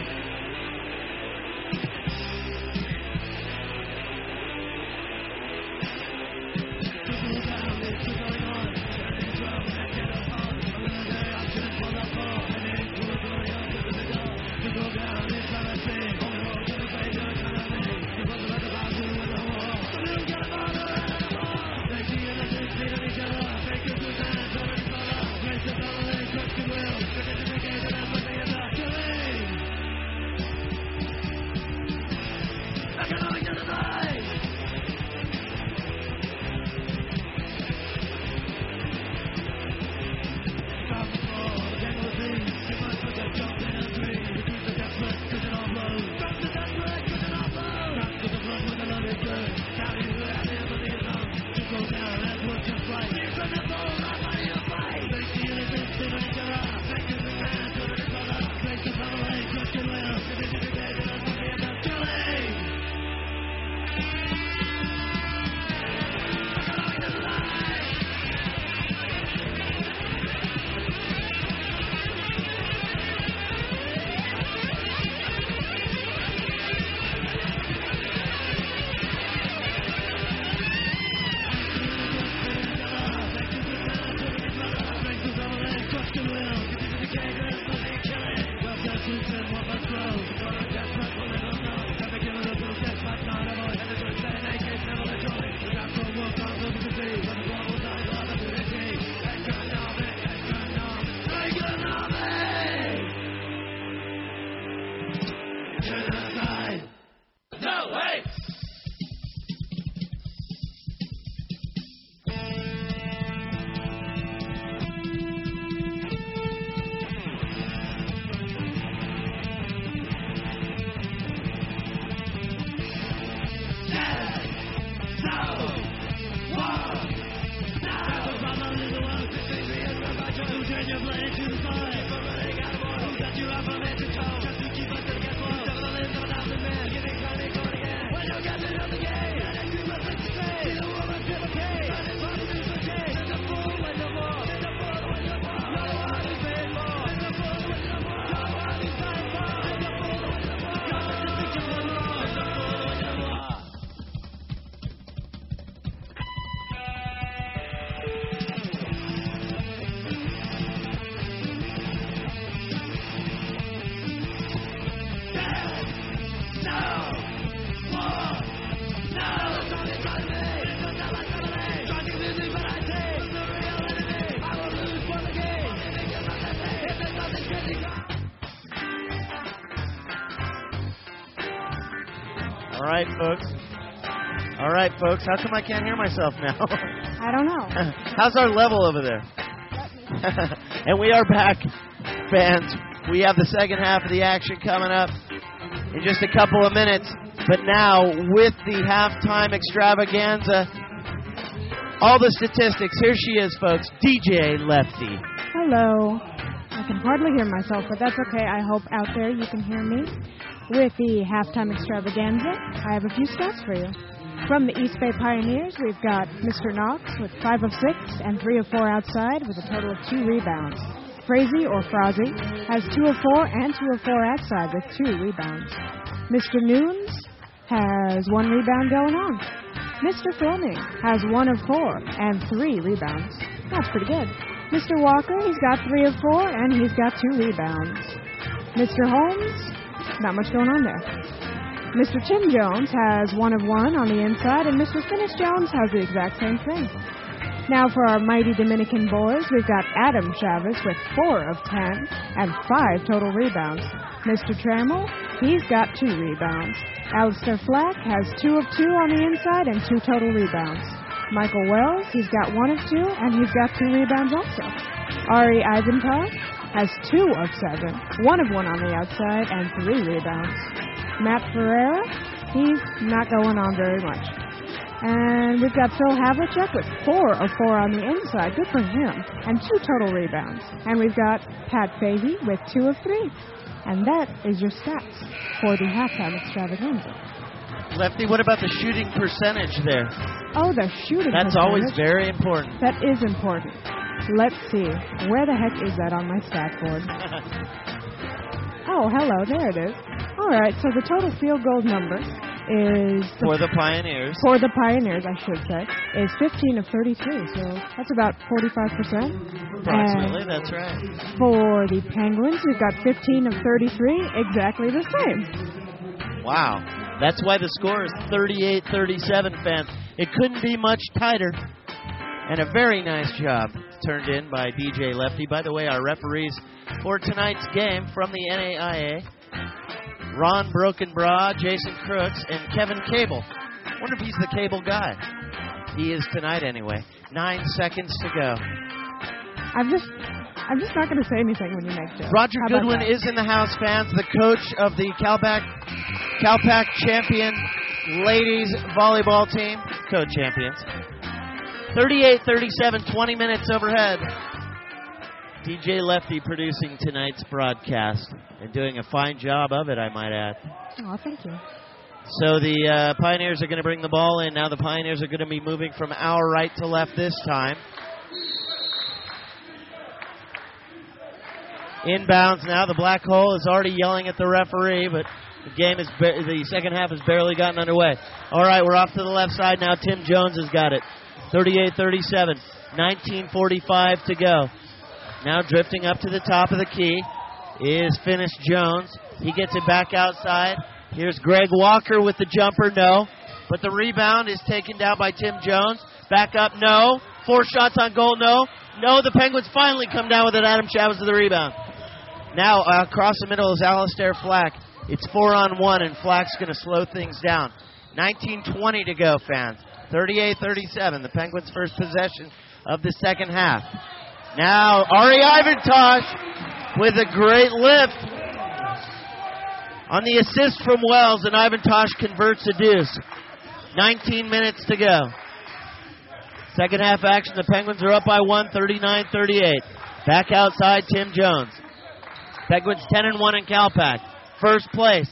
All right, folks. How come I can't hear myself now? I don't know. How's our level over there? And we are back, fans. We have the second half of the action coming up in just a couple of minutes. But now, with the halftime extravaganza, all the statistics. Here she is, folks. DJ Lefty. Hello. I can hardly hear myself, but that's okay. I hope out there you can hear me. With the halftime extravaganza, I have a few stats for you. From the East Bay Pioneers, we've got Mr. Knox with 5 of 6 and 3 of 4 outside with a total of 2 rebounds. Frazee or Frazee has 2 of 4 and 2 of 4 outside with 2 rebounds. Mr. Noons has 1 rebound going on. Mr. Fleming has 1 of 4 and 3 rebounds. That's pretty good. Mr. Walker, he's got 3 of 4 and he's got 2 rebounds. Mr. Holmes not much going on there. Mr. Tim Jones has 1 of 1 on the inside, and Mr. Finis Jones has the exact same thing. Now for our mighty Dominican boys, we've got Adam Chavez with 4 of 10 and 5 total rebounds. Mr. Trammell, he's got 2 rebounds. Alistair Flack has 2 of 2 on the inside and 2 total rebounds. Michael Wells, he's got 1 of 2 and he's got 2 rebounds also. Ari Ivantosh has 2 of 7, 1 of 1 on the outside and 3 rebounds. Matt Ferreira, he's not going on very much. And we've got Phil Havlicek with 4 of 4 on the inside. Good for him. And 2 total rebounds. And we've got Pat Fahey with 2 of 3. And that is your stats for the halftime extravaganza. Lefty, what about the shooting percentage there? Oh, the shooting That's percentage. always very important. That is important. Let's see. Where the heck is that on my stat board? Oh, hello. There it is. All right, so the total field goal number is... For the Pioneers. For the Pioneers, I should say, is 15 of 33, so that's about 45%. Approximately, that's right. For the Penguins, we've got 15 of 33, exactly the same. Wow. That's why the score is 38-37, fans. It couldn't be much tighter. And a very nice job turned in by DJ Lefty. By the way, our referees for tonight's game from the NAIA, Ron Brokenbraw, Jason Crooks, and Kevin Cable. I wonder if he's the Cable guy. He is tonight anyway. 9 seconds to go. I'm just not going to say anything when you make jokes. Roger How about Goodwin that? is in the house, fans, the coach of the CalPAC champion ladies volleyball team, co-champions. 38-37, 20 minutes overhead. DJ Lefty producing tonight's broadcast and doing a fine job of it, I might add. Oh, thank you. So the Pioneers are going to bring the ball in. Now the Pioneers are going to be moving from our right to left this time. Inbounds now. The Black Hole is already yelling at the referee, but the second half has barely gotten underway. All right, we're off to the left side now. Tim Jones has got it. 38-37, 19:45 to go. Now drifting up to the top of the key is Finis Jones. He gets it back outside. Here's Greg Walker with the jumper, no. But the rebound is taken down by Tim Jones. Back up, no. 4 shots on goal, no. No, the Penguins finally come down with it. Adam Chavez to the rebound. Now across the middle is Alistair Flack. It's 4-on-1, and Flack's going to slow things down. 19:20 to go, fans. 38-37, the Penguins' first possession of the second half. Now Ari Ivantosh with a great lift on the assist from Wells, and Ivantosh converts a deuce. 19 minutes to go. Second half action, the Penguins are up by 1, 39-38. Back outside, Tim Jones. Penguins 10-1 in CalPAC. First place.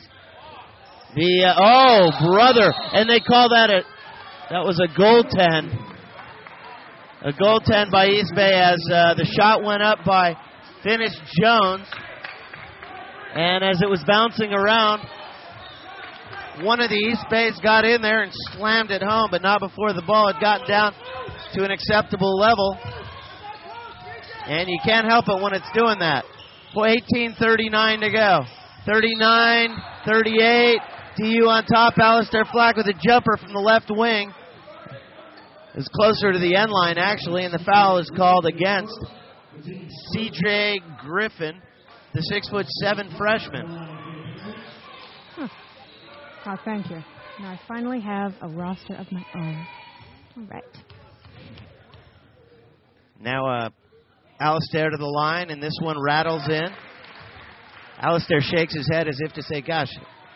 And they call that was a goaltend. A goaltend by East Bay as the shot went up by Finis Jones. And as it was bouncing around, one of the East Bays got in there and slammed it home, but not before the ball had gotten down to an acceptable level. And you can't help it when it's doing that. 18:39 to go. 39-38. DU on top. Alistair Flack with a jumper from the left wing. It's closer to the end line, actually, and the foul is called against C.J. Griffin, the 6'7" freshman. Oh, thank you. Now I finally have a roster of my own. All right. Now Alistair to the line, and this one rattles in. Alistair shakes his head as if to say, gosh.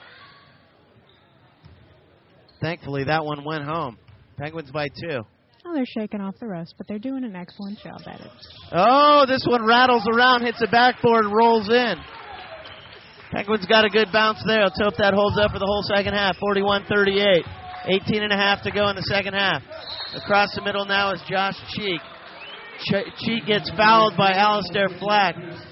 Thankfully, that one went home. Penguins by 2. Oh, they're shaking off the rust, but they're doing an excellent job at it. Oh, this one rattles around, hits the backboard, rolls in. Penguins got a good bounce there. Let's hope that holds up for the whole second half. 41-38. 18.5 to go in the second half. Across the middle now is Josh Cheek. Cheek gets fouled by Alistair Flack.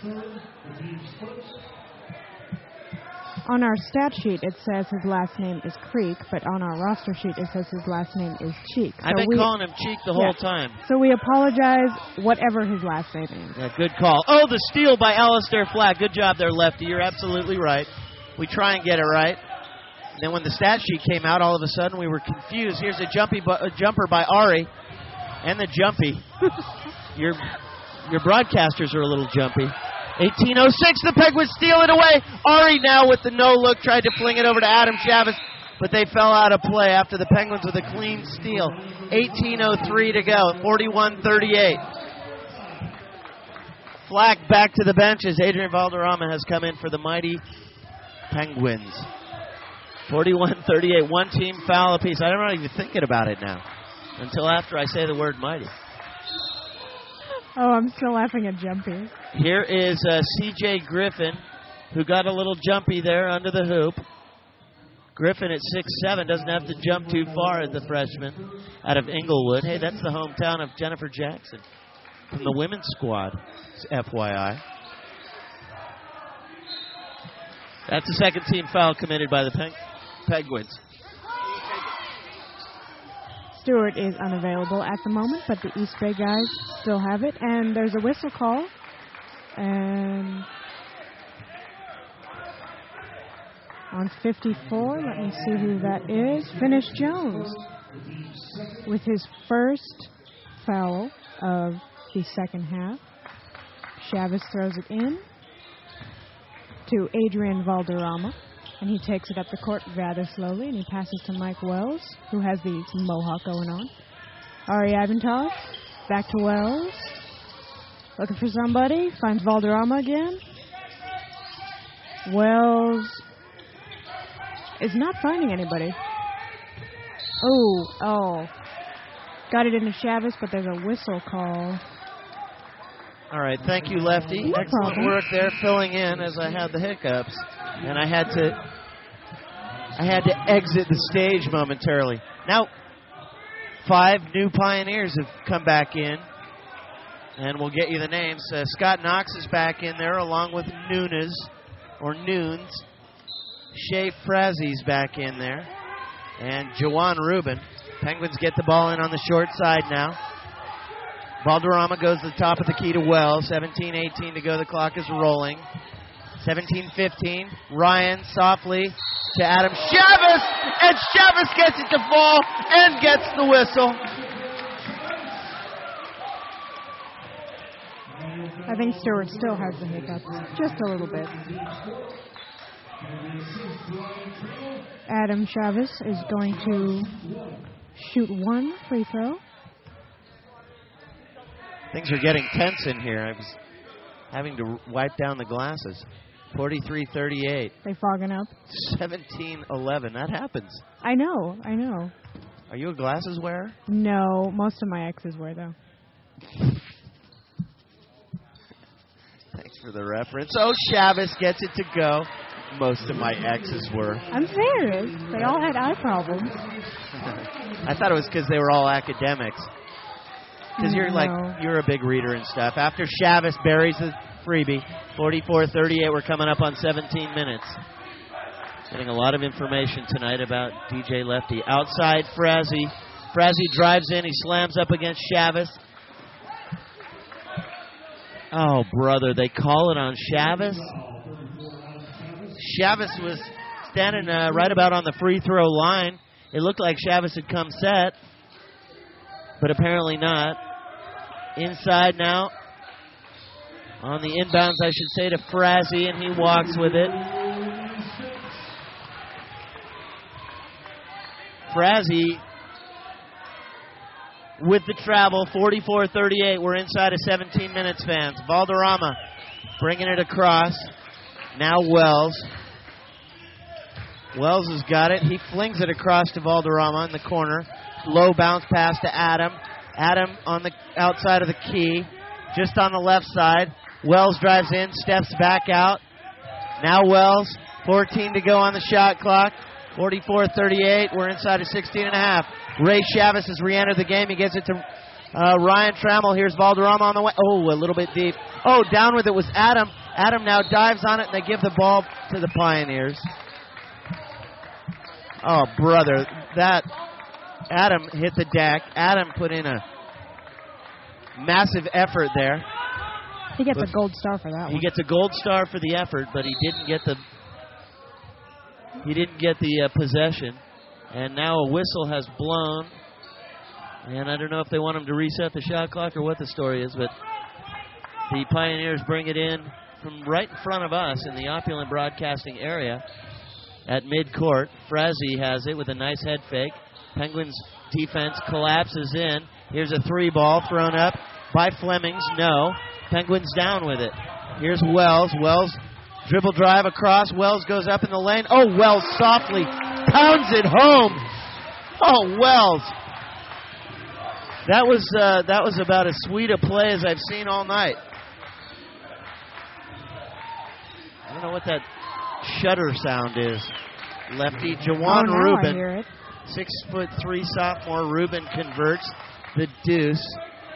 On our stat sheet, it says his last name is Creek, but on our roster sheet, it says his last name is Cheek. I've been calling him Cheek the whole time. So we apologize, whatever his last name is. Yeah, good call. Oh, the steal by Alistair Flack. Good job there, Lefty. You're absolutely right. we try and get it right. And then when the stat sheet came out, all of a sudden we were confused. Here's a jumper by Ari. And the jumpy. Your broadcasters are a little jumpy. 18:06, the Penguins steal it away. Ari now with the no-look tried to fling it over to Adam Chavez, but they fell out of play after the Penguins with a clean steal. 18:03 to go, 41-38. Flack back to the bench as Adrian Valderrama has come in for the mighty Penguins. 41-38, one team foul apiece. I'm not even thinking about it now until after I say the word mighty. Oh, I'm still laughing at Jumpy. Here is C.J. Griffin, who got a little jumpy there under the hoop. Griffin at 6'7", doesn't have to jump too far as the freshman out of Inglewood. Hey, that's the hometown of Jennifer Jackson from the women's squad, FYI. That's the second team foul committed by the Penguins. Stewart is unavailable at the moment, but the East Bay guys still have it. And there's a whistle call. And on 54, let me see who that is. Finish Jones with his first foul of the second half. Chavez throws it in to Adrian Valderrama. And he takes it up the court rather slowly, and he passes to Mike Wells, who has the mohawk going on. Ari Ivantosh, back to Wells. Looking for somebody, finds Valderrama again. Wells is not finding anybody. Oh. Got it into Chavez, but there's a whistle call. All right, thank you, Lefty. No Excellent problem. work there, filling in as I had the hiccups, and I had to exit the stage momentarily. Now, 5 new Pioneers have come back in, and we'll get you the names. Scott Knox is back in there along with Noons. Shea Frazzie's back in there, and Jawan Rubin. Penguins get the ball in on the short side now. Valderrama goes to the top of the key to Wells. 17-18 to go. The clock is rolling. 17-15. Ryan softly to Adam Chavez. And Chavez gets it to fall and gets the whistle. I think Stewart still has the hiccups, just a little bit. Adam Chavez is going to shoot one free throw. Things are getting tense in here. I was having to wipe down the glasses. 43-38. They fogging up. 17-11. That happens. I know. Are you a glasses wearer? No, most of my exes were, though. Thanks for the reference. Oh, Chavez gets it to go. Most of my exes were. I'm serious. They all had eye problems. I thought it was because they were all academics. Because you're a big reader and stuff. After Chavez buries the freebie, 44-38, we're coming up on 17 minutes. Getting a lot of information tonight about DJ Lefty. Outside Frazzie. Frazzie drives in. He slams up against Chavez. Oh, brother, they call it on Chavez? Chavez was standing right about on the free throw line. It looked like Chavez had come set, but apparently not. Inside now. On the inbounds, I should say, to Frazzie, and he walks with it. Frazzie with the travel, 44-38. We're inside of 17 minutes, fans. Valderrama bringing it across. Now Wells. Wells has got it. He flings it across to Valderrama in the corner. Low bounce pass to Adam. Adam on the outside of the key, just on the left side. Wells drives in, steps back out. Now Wells, 14 to go on the shot clock. 44-38. We're inside of 16 and a half. Ray Chavez has re-entered the game. He gets it to Ryan Trammell. Here's Valderrama on the way. Oh, a little bit deep. Oh, down with it was Adam. Adam now dives on it, and they give the ball to the Pioneers. Oh, brother, that Adam hit the deck. Adam put in a massive effort there. He gets a gold star for that one. He gets a gold star for the effort, but he didn't get the he didn't get the possession. And now a whistle has blown. And I don't know if they want him to reset the shot clock or what the story is, but the Pioneers bring it in from right in front of us in the Opulent Broadcasting area at midcourt. Frazee has it with a nice head fake. Penguins defense collapses in. Here's a 3-ball thrown up by Flemings. No. Penguins down with it. Here's Wells. Wells dribble drive across. Wells goes up in the lane. Oh, Wells softly pounds it home. Oh, Wells. That was about as sweet a play as I've seen all night. I don't know what that shutter sound is. Lefty Jawan Rubin. I hear it. 6'3" sophomore Rubin converts the deuce.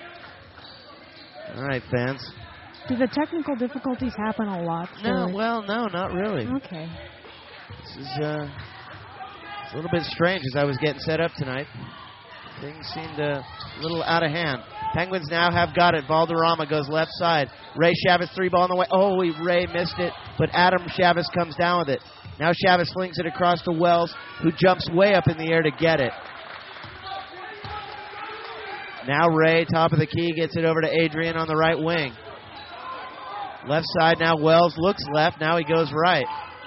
All right, fans. Do the technical difficulties happen a lot? No, not really. Okay. This is it's a little bit strange as I was getting set up tonight. Things seemed a little out of hand. Penguins now have got it. Valderrama goes left side. Ray Chavez 3-ball on the way. Oh, Ray missed it, but Adam Chavez comes down with it. Now Chavez flings it across to Wells, who jumps way up in the air to get it. Now Ray, top of the key, gets it over to Adrian on the right wing. Left side now, Wells looks left. Now he goes right.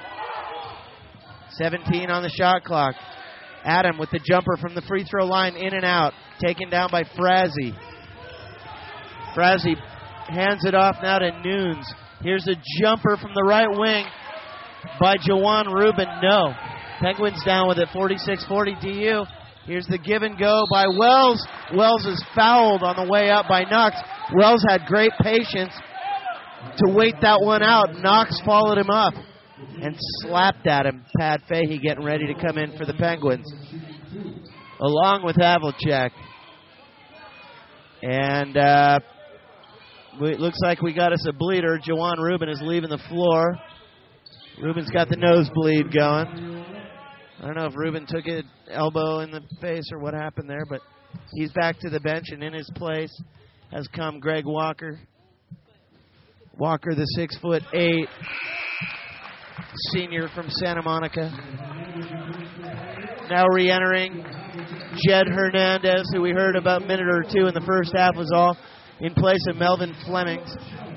17 on the shot clock. Adam with the jumper from the free throw line, in and out. Taken down by Frazee. Frazee hands it off now to Nunes. Here's a jumper from the right wing by Jawan Rubin. No. Penguins down with it, 46-40 DU. Here's the give and go by Wells. Wells is fouled on the way up by Knox. Wells had great patience to wait that one out. Knox followed him up and slapped at him. Pat Fahey getting ready to come in for the Penguins, along with Havlicek. And it looks like we got us a bleeder. Jawan Rubin is leaving the floor. Rubin's got the nosebleed going. I don't know if Rubin took an elbow in the face or what happened there, but he's back to the bench, and in his place has come Greg Walker. Walker, the 6'8" senior from Santa Monica. Now re-entering Jed Hernandez, who we heard about a minute or two in the first half, was all in place of Melvin Flemings.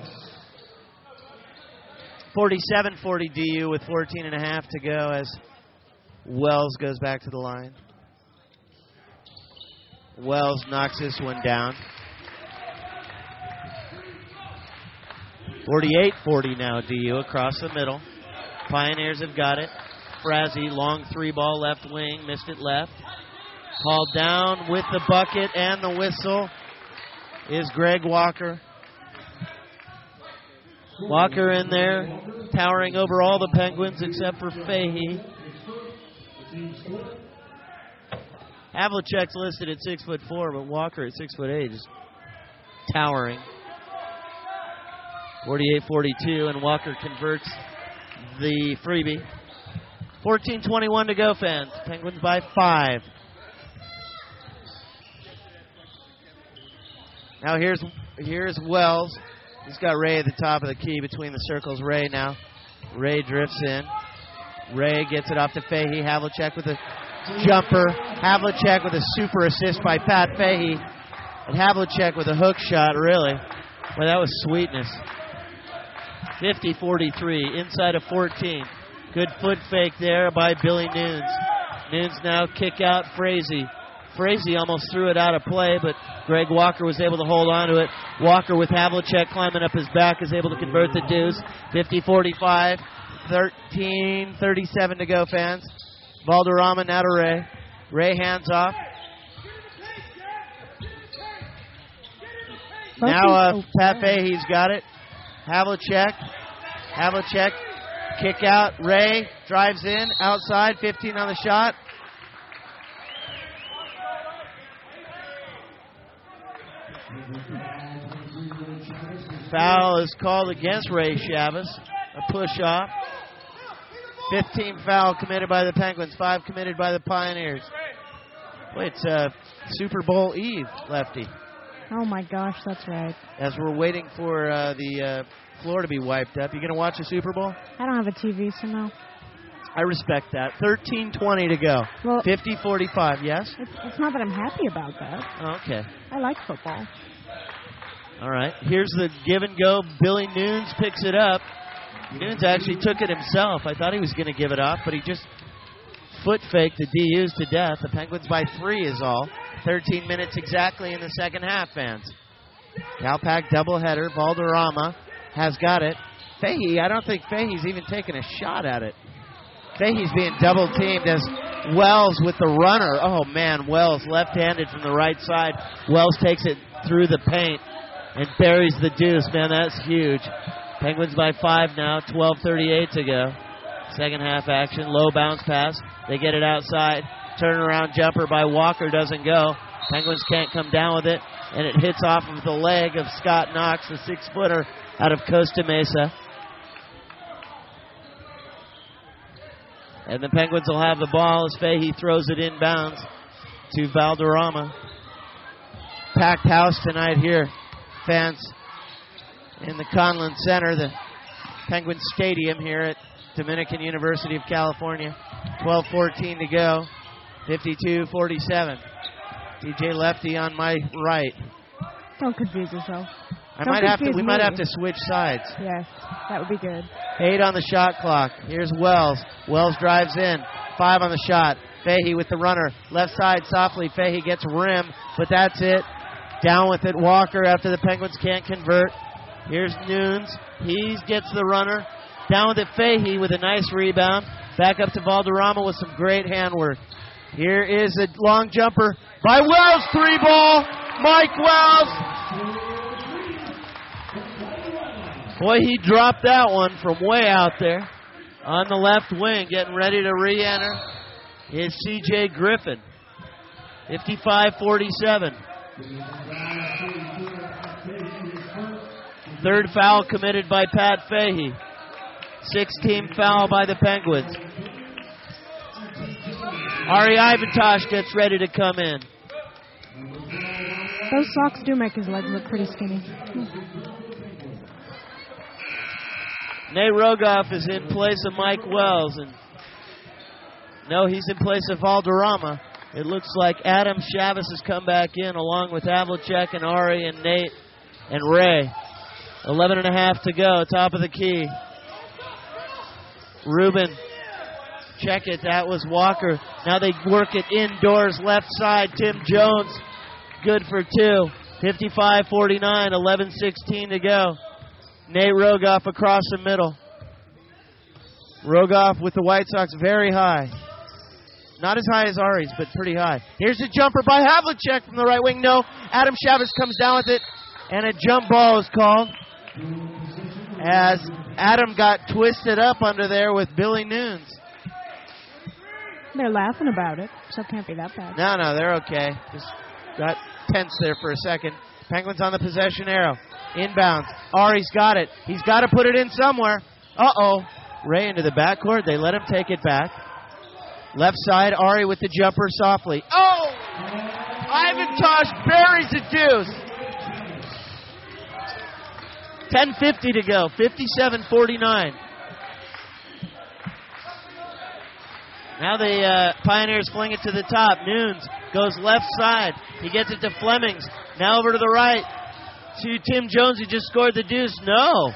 47-40 DU with 14.5 to go as Wells goes back to the line. Wells knocks this one down. 48-40 now, DU across the middle. Pioneers have got it. Frazee, long 3-ball left wing, missed it left. Hauled down with the bucket and the whistle is Greg Walker. Walker in there, towering over all the Penguins except for Fahey. Havlicek's listed at 6'4", but Walker at 6'8" is towering. 48-42, and Walker converts the freebie. 14:21 to go, fans. Penguins by 5. Now here's Wells. He's got Ray at the top of the key between the circles. Ray now. Ray drifts in. Ray gets it off to Fahey. Havlicek with a jumper. Havlicek with a super assist by Pat Fahey. And Havlicek with a hook shot, really. Well, that was sweetness. 50-43, inside of 14. Good foot fake there by Billy Nunes. Nunes now kick out Frazee. Frazee almost threw it out of play, but Greg Walker was able to hold on to it. Walker with Havlicek climbing up his back is able to convert the deuce. 50-45, 13:37 to go, fans. Valderrama now to Ray. Ray hands off. Now Pat Fahey's got it. Havlicek, kick out. Ray drives in, outside, 15 on the shot. Foul is called against Ray Chavez. A push off. 15 foul committed by the Penguins, 5 committed by the Pioneers. Wait, it's Super Bowl Eve, Lefty. Oh my gosh, that's right. As we're waiting for the floor to be wiped up. You going to watch the Super Bowl? I don't have a TV, so no. I respect that. 13:20 to go. Well, 50-45, yes? it's not that I'm happy about that. Oh, okay. I like football. All right. Here's the give and go. Billy Nunes picks it up. Nunes actually took it himself. I thought he was going to give it off, but he just foot faked the DUs to death. The Penguins by 3 is all. 13 minutes exactly in the second half, fans. Calpac doubleheader. Valderrama has got it. Fahey, I don't think Fahey's even taken a shot at it. Fahey's being double teamed as Wells with the runner. Oh, man, Wells left-handed from the right side. Wells takes it through the paint and buries the deuce. Man, that's huge. Penguins by 5 now, 12:38 to go. Second half action, low bounce pass. They get it outside. Turnaround jumper by Walker doesn't go. Penguins can't come down with it, and it hits off of the leg of Scott Knox, the 6-footer out of Costa Mesa. And the Penguins will have the ball as Fahey throws it inbounds to Valderrama. Packed house tonight here, fans, in the Conlon Center, the Penguin Stadium here at Dominican University of California. 12:14 to go, 52-47. DJ Lefty on my right. Don't confuse yourself. We might have to switch sides. Yes, that would be good. 8 on the shot clock. Here's Wells. Wells drives in. 5 on the shot. Fahey with the runner. Left side softly. Fahey gets rim, but that's it. Down with it, Walker, after the Penguins can't convert. Here's Nunes. He gets the runner. Down with it, Fahey with a nice rebound. Back up to Valderrama with some great handwork. Here is a long jumper by Wells. 3-ball. Mike Wells. Boy, he dropped that one from way out there. On the left wing, getting ready to re-enter, is C.J. Griffin. 55-47. Third foul committed by Pat Fahey. 6th-team foul by the Penguins. Ari Ivantosh gets ready to come in. Those socks do make his legs look pretty skinny. Nate Rogoff is in place of Mike Wells. And no, he's in place of Valderrama. It looks like Adam Chavez has come back in along with Havlicek and Ari and Nate and Ray. 11:30 to go, top of the key. Rubin, check it, that was Walker. Now they work it indoors, left side, Tim Jones, good for 2. 55-49, 11:16 to go. Nate Rogoff across the middle. Rogoff with the White Sox very high. Not as high as Ari's, but pretty high. Here's a jumper by Havlicek from the right wing. No, Adam Chavez comes down with it, and a jump ball is called as Adam got twisted up under there with Billy Nunes. They're laughing about it, so it can't be that bad. No, they're okay. Just got tense there for a second. Penguins on the possession arrow. Inbounds. Ari's got it. He's got to put it in somewhere. Uh-oh. Ray into the backcourt. They let him take it back. Left side, Ari with the jumper softly. Oh! Ivantosh buries the deuce. 10:50 to go. 57-49. Now the Pioneers fling it to the top. Nunes goes left side. He gets it to Flemings. Now over to the right to Tim Jones, who just scored the deuce. No.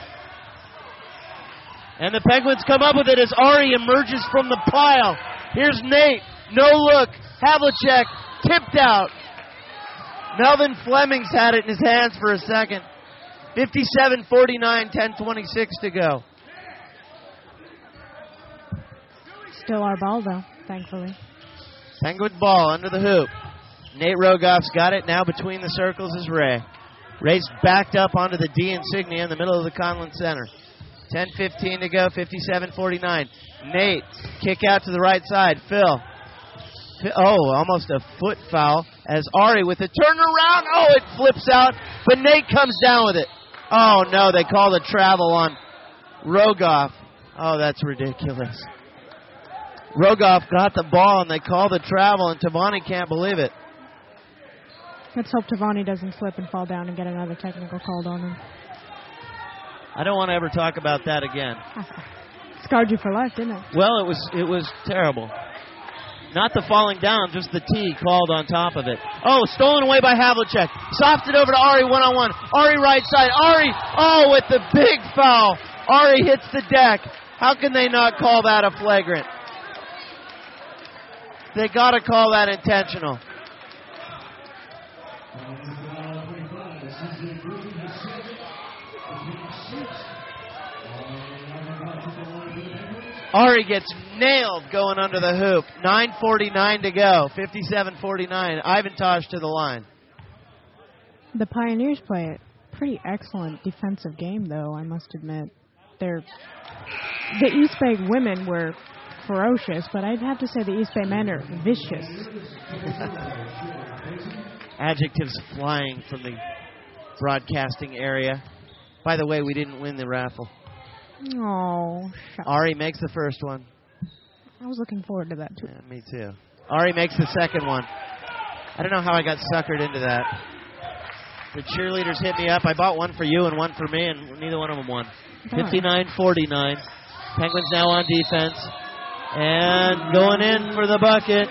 And the Penguins come up with it as Ari emerges from the pile. Here's Nate. No look. Havlicek tipped out. Melvin Flemings had it in his hands for a second. 57-49, 10:26 to go. Still our ball, though, thankfully. Penguin ball under the hoop. Nate Rogoff's got it. Now between the circles is Ray. Ray's backed up onto the D insignia in the middle of the Conlon Center. 10:15 to go, 57-49. Nate, kick out to the right side. Phil. Oh, almost a foot foul as Ari with the turnaround. Oh, it flips out, but Nate comes down with it. Oh, no, they called a travel on Rogoff. Oh, that's ridiculous. Rogoff got the ball, and they called a travel, and Tavani can't believe it. Let's hope Tavani doesn't slip and fall down and get another technical called on him. I don't want to ever talk about that again. scarred you for life, didn't it? Well, it was terrible. Not the falling down, just the tee called on top of it. Oh, stolen away by Havlicek. Softed over to Ari one-on-one. Ari right side. Ari, with the big foul. Ari hits the deck. How can they not call that a flagrant? They got to call that intentional. Ari gets nailed going under the hoop. 9:49 to go. 57-49. Ivan Tosh to the line. The Pioneers play a pretty excellent defensive game, though, I must admit. The East Bay women were ferocious, but I'd have to say the East Bay men are vicious. Adjectives flying from the broadcasting area. By the way, we didn't win the raffle. Oh, Ari makes the first one. I was looking forward to that, too. Yeah, me too. Ari makes the second one. I don't know how I got suckered into that. The cheerleaders hit me up. I bought one for you and one for me, and neither one of them won. 59-49. Penguins now on defense. And going in for the bucket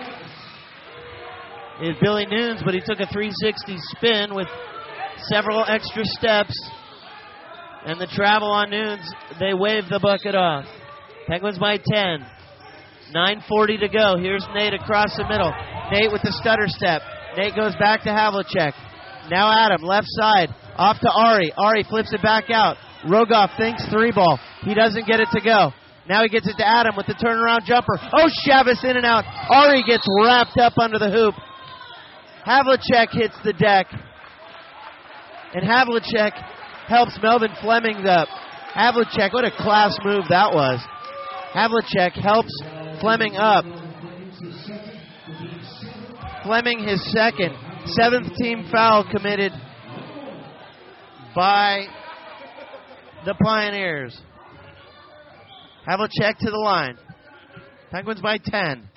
is Billy Nunes, but he took a 360 spin with several extra steps. And the travel on Nunes, they wave the bucket off. Penguins by 10. 9:40 to go. Here's Nate across the middle. Nate with the stutter step. Nate goes back to Havlicek. Now Adam, left side. Off to Ari. Ari flips it back out. Rogoff thinks three ball. He doesn't get it to go. Now he gets it to Adam with the turnaround jumper. Oh, Chavez in and out. Ari gets wrapped up under the hoop. Havlicek hits the deck. And Havlicek helps Melvin Fleming up. Havlicek, what a class move that was. Havlicek helps Fleming up. Fleming his second. Seventh team foul committed by the Pioneers. Havlicek to the line. Penguins by 10.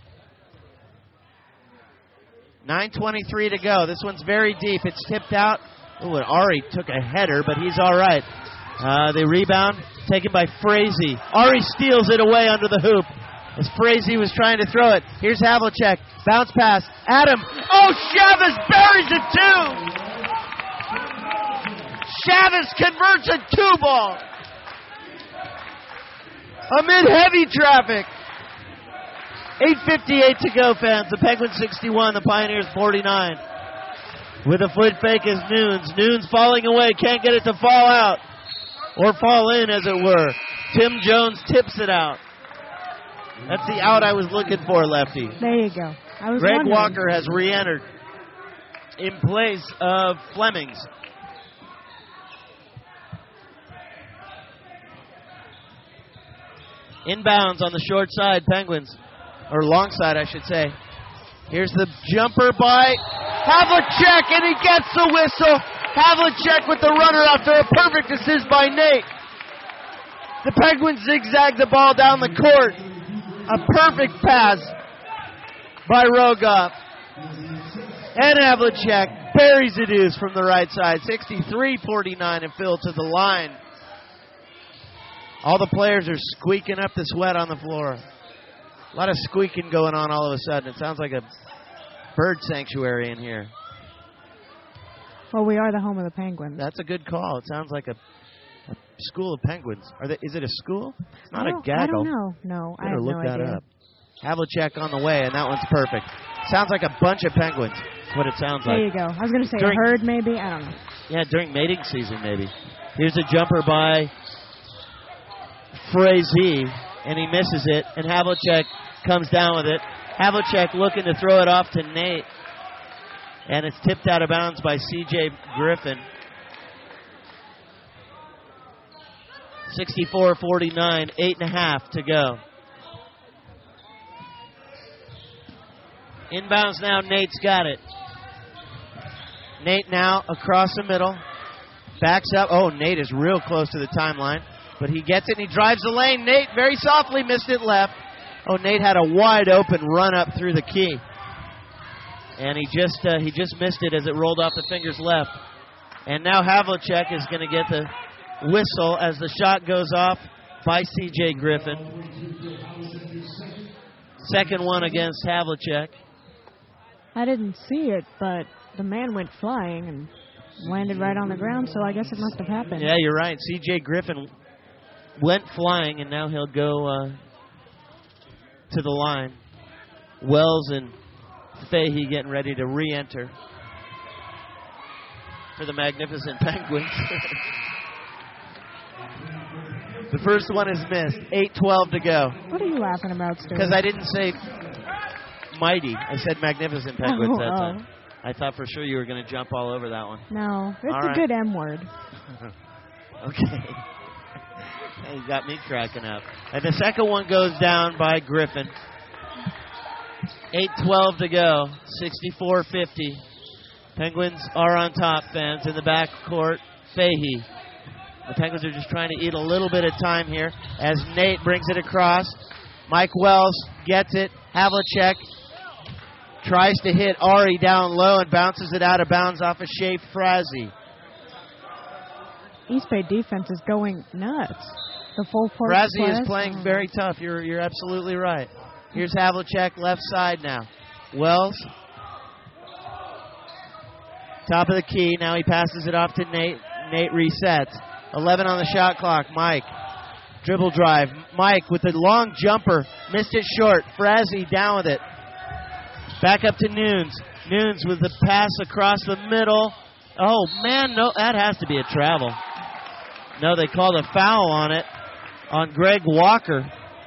9:23 to go. This one's very deep. It's tipped out. Oh, and Ari took a header, but he's all right. The rebound taken by Frazee. Ari steals it away under the hoop as Frazee was trying to throw it. Here's Havlicek. Bounce pass. Adam. Oh, Chavez buries it too. Chavez converts a two ball. Amid heavy traffic. 8:58 to go, fans. The Penguins 61, the Pioneers 49. With a foot fake is Nunes. Nunes falling away. Can't get it to fall out. Or fall in, as it were. Tim Jones tips it out. That's the out I was looking for, Lefty. There you go. I was Greg wondering. Walker has re-entered in place of Flemings. Inbounds on the short side, Penguins. Or long side, I should say. Here's the jumper by Havlicek, and he gets the whistle. Havlicek with the runner after a perfect assist by Nate. The Penguins zigzag the ball down the court. A perfect pass by Rogoff. And Havlicek buries it is from the right side. 63-49 and Phil to the line. All the players are squeaking up the sweat on the floor. A lot of squeaking going on all of a sudden. It sounds like a bird sanctuary in here. Well, we are the home of the Penguins. That's a good call. It sounds like a school of penguins. Is it a school? It's not a I gaggle. don't know. No, I Better have look no that idea. up. Havlicek on the way, and that one's perfect. Sounds like a bunch of penguins. That's what it sounds There like. you go. I was going to say During- a herd, maybe. I don't know. Yeah, during mating season, maybe. Here's a jumper by Frazee, and he misses it, and Havlicek comes down with it. Havlicek looking to throw it off to Nate, and it's tipped out of bounds by C.J. Griffin. 64-49, 8.5 to go. Inbounds now, Nate's got it. Nate now across the middle. Backs up. Oh, Nate is real close to the timeline. But he gets it and he drives the lane. Nate very softly missed it left. Oh, Nate had a wide open run up through the key. And he just missed it as it rolled off the fingers left. And now Havlicek is going to get the whistle as the shot goes off by C.J. Griffin. Second one against Havlicek. I didn't see it, but the man went flying and landed right on the ground, so I guess it must have happened. Yeah, you're right. C.J. Griffin went flying, and now he'll go to the line. Wells and Fahey getting ready to re-enter for the Magnificent Penguins. The first one is missed. 8:12 to go. What are you laughing about, Stu? Because I didn't say mighty. I said Magnificent Penguins that Oh. time. I thought for sure you were going to jump all over that one. No, it's All a right. good M word. Okay. You got me cracking up. And the second one goes down by Griffin. 8:12 to go. 64-50. Penguins are on top, fans. In the back court, Fahey. The Penguins are just trying to eat a little bit of time here as Nate brings it across. Mike Wells gets it. Havlicek tries to hit Ari down low and bounces it out of bounds off of Shea Frazee. East Bay defense is going nuts. The full court Frazee is press. playing very tough. You're absolutely right. Here's Havlicek left side now. Wells. Top of the key. Now he passes it off to Nate. Nate resets. 11 on the shot clock. Mike. Dribble drive. Mike with the long jumper. Missed it short. Frazee down with it. Back up to Nunes. Nunes with the pass across the middle. Oh, man, no, that has to be a travel. No, they called a foul on it, on Greg Walker.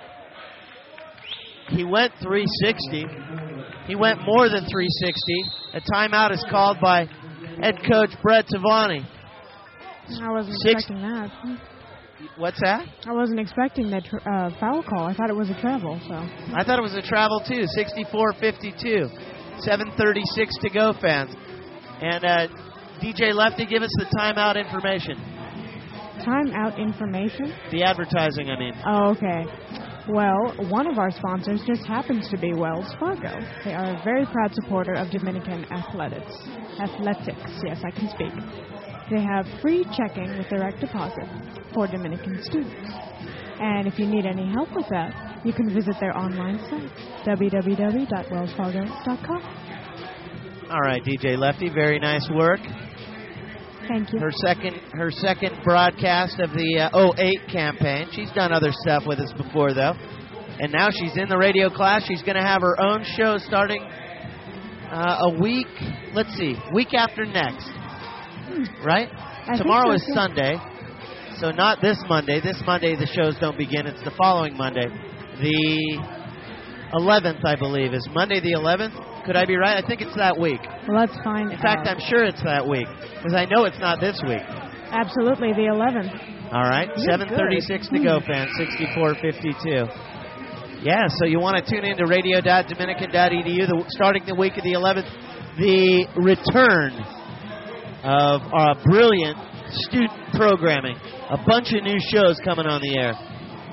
He went 360. He went more than 360. A timeout is called by head coach Brett Tavani. I wasn't Six- expecting that. What's that? I wasn't expecting that foul call. I thought it was a travel, so. I thought it was a travel, too. 64-52. 7:36 to go, fans. And DJ Lefty, give us the timeout information. Timeout information? The advertising, I mean. Oh, okay. Well, one of our sponsors just happens to be Wells Fargo. They are a very proud supporter of Dominican athletics. Athletics, yes, I can speak. They have free checking with direct deposit for Dominican students. And if you need any help with that, you can visit their online site, www.wellsfargo.com. All right, DJ Lefty, very nice work. Thank you. Her second broadcast of the 08 campaign. She's done other stuff with us before, though. And now she's in the radio class. She's going to have her own show starting week after next. Right? I Tomorrow think is so, too. Sunday. So not this Monday. This Monday the shows don't begin. It's the following Monday. The 11th, I believe. Is Monday the 11th? Could I be right? I think it's that week. Let's find In fact, I'm sure it's that week. Because I know it's not this week. Absolutely, the 11th. All right, You're 7:36 to go, fans. 64-52. Yeah, so you want to tune into radio.dominican.edu. Starting the week of the 11th, the return of our brilliant student programming. A bunch of new shows coming on the air.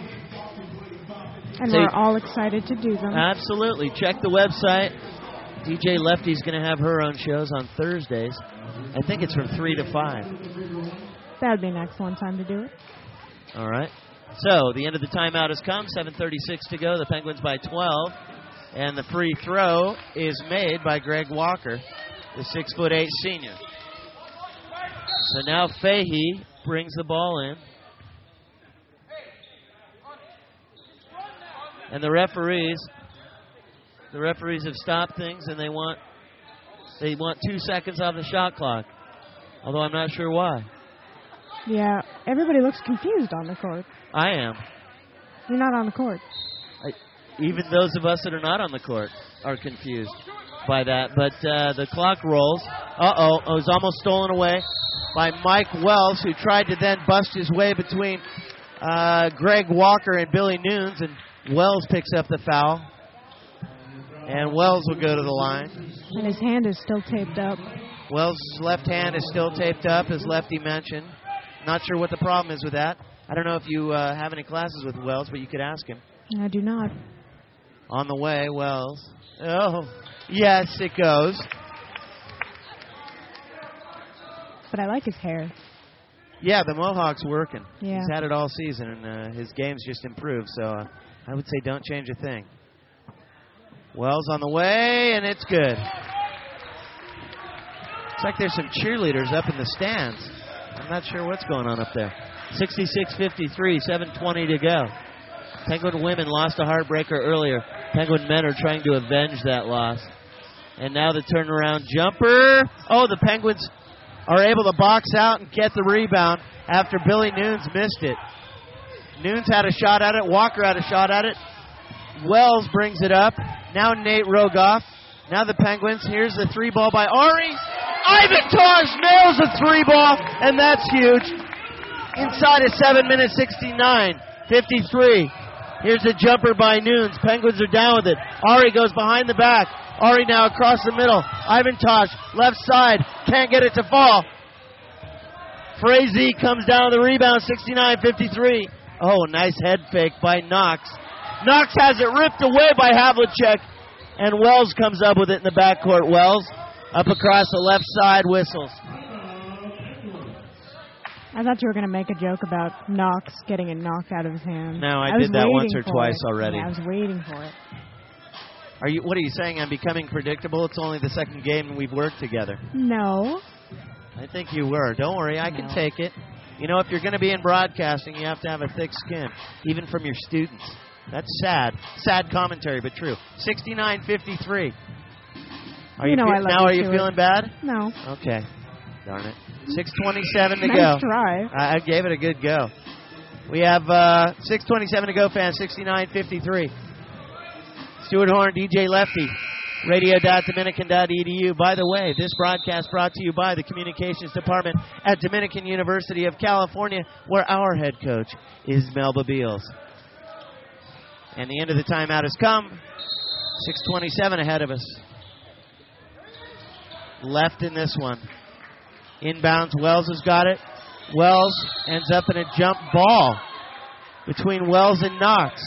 And So- we're all excited to do them. Absolutely. Check the website. DJ Lefty's going to have her own shows on Thursdays. I think it's from 3 to 5. That would be an excellent time to do it. All right. So the end of the timeout has come. 7:36 to go. The Penguins by 12. And the free throw is made by Greg Walker, the 6'8" senior. So now Fahey brings the ball in. And the referees have stopped things, and they want 2 seconds off the shot clock. Although I'm not sure why. Yeah, everybody looks confused on the court. I am. You're not on the court. Even those of us that are not on the court are confused by that. But the clock rolls. Uh-oh. It was almost stolen away by Mike Wells, who tried to then bust his way between Greg Walker and Billy Nunes, and Wells picks up the foul. And Wells will go to the line. And his hand is still taped up. Wells' left hand is still taped up, as Lefty mentioned. Not sure what the problem is with that. I don't know if you have any classes with Wells, but you could ask him. I do not. On the way, Wells. Oh, yes, it goes. But I like his hair. Yeah, the Mohawk's working. Yeah. He's had it all season, and his game's just improved. So I would say don't change a thing. Wells on the way, and it's good. Looks like there's some cheerleaders up in the stands. I'm not sure what's going on up there. 66-53, 7:20 to go. Penguin women lost a heartbreaker earlier. Penguin men are trying to avenge that loss. And now the turnaround jumper. Oh, the Penguins are able to box out and get the rebound after Billy Nunes missed it. Nunes had a shot at it. Walker had a shot at it. Wells brings it up. Now Nate Rogoff. Now the Penguins. Here's the 3-ball by Ari. Ivan Tosh nails a 3-ball, and that's huge. Inside of 7 minutes, 69-53. Here's a jumper by Nunes. Penguins are down with it. Ari goes behind the back. Ari now across the middle. Ivan Tosh, left side. Can't get it to fall. Frazee comes down with the rebound, 69-53. Oh, nice head fake by Knox. Knox has it ripped away by Havlicek, and Wells comes up with it in the backcourt. Wells up across the left side, whistles. I thought you were going to make a joke about Knox getting it knocked out of his hand. No, I was did that once waiting or for twice it. already. Yeah, I was waiting for it. What are you saying? I'm becoming predictable? It's only the second game we've worked together. No. I think you were. Don't worry, I can take it. You know, if you're going to be in broadcasting, you have to have a thick skin, even from your students. That's sad. Sad commentary, but true. 69-53. I love Are you Stuart. feeling bad? No. Okay. Darn it. 6:27 to Nice go. try. I gave it a good go. We have 6:27 to go, fans. 69-53. Stuart Horn, DJ Lefty, radio.dominican.edu. By the way, this broadcast brought to you by the Communications Department at Dominican University of California, where our head coach is Melba Beals. And the end of the timeout has come. 6:27 ahead of us. Left in this one. Inbounds, Wells has got it. Wells ends up in a jump ball between Wells and Knox.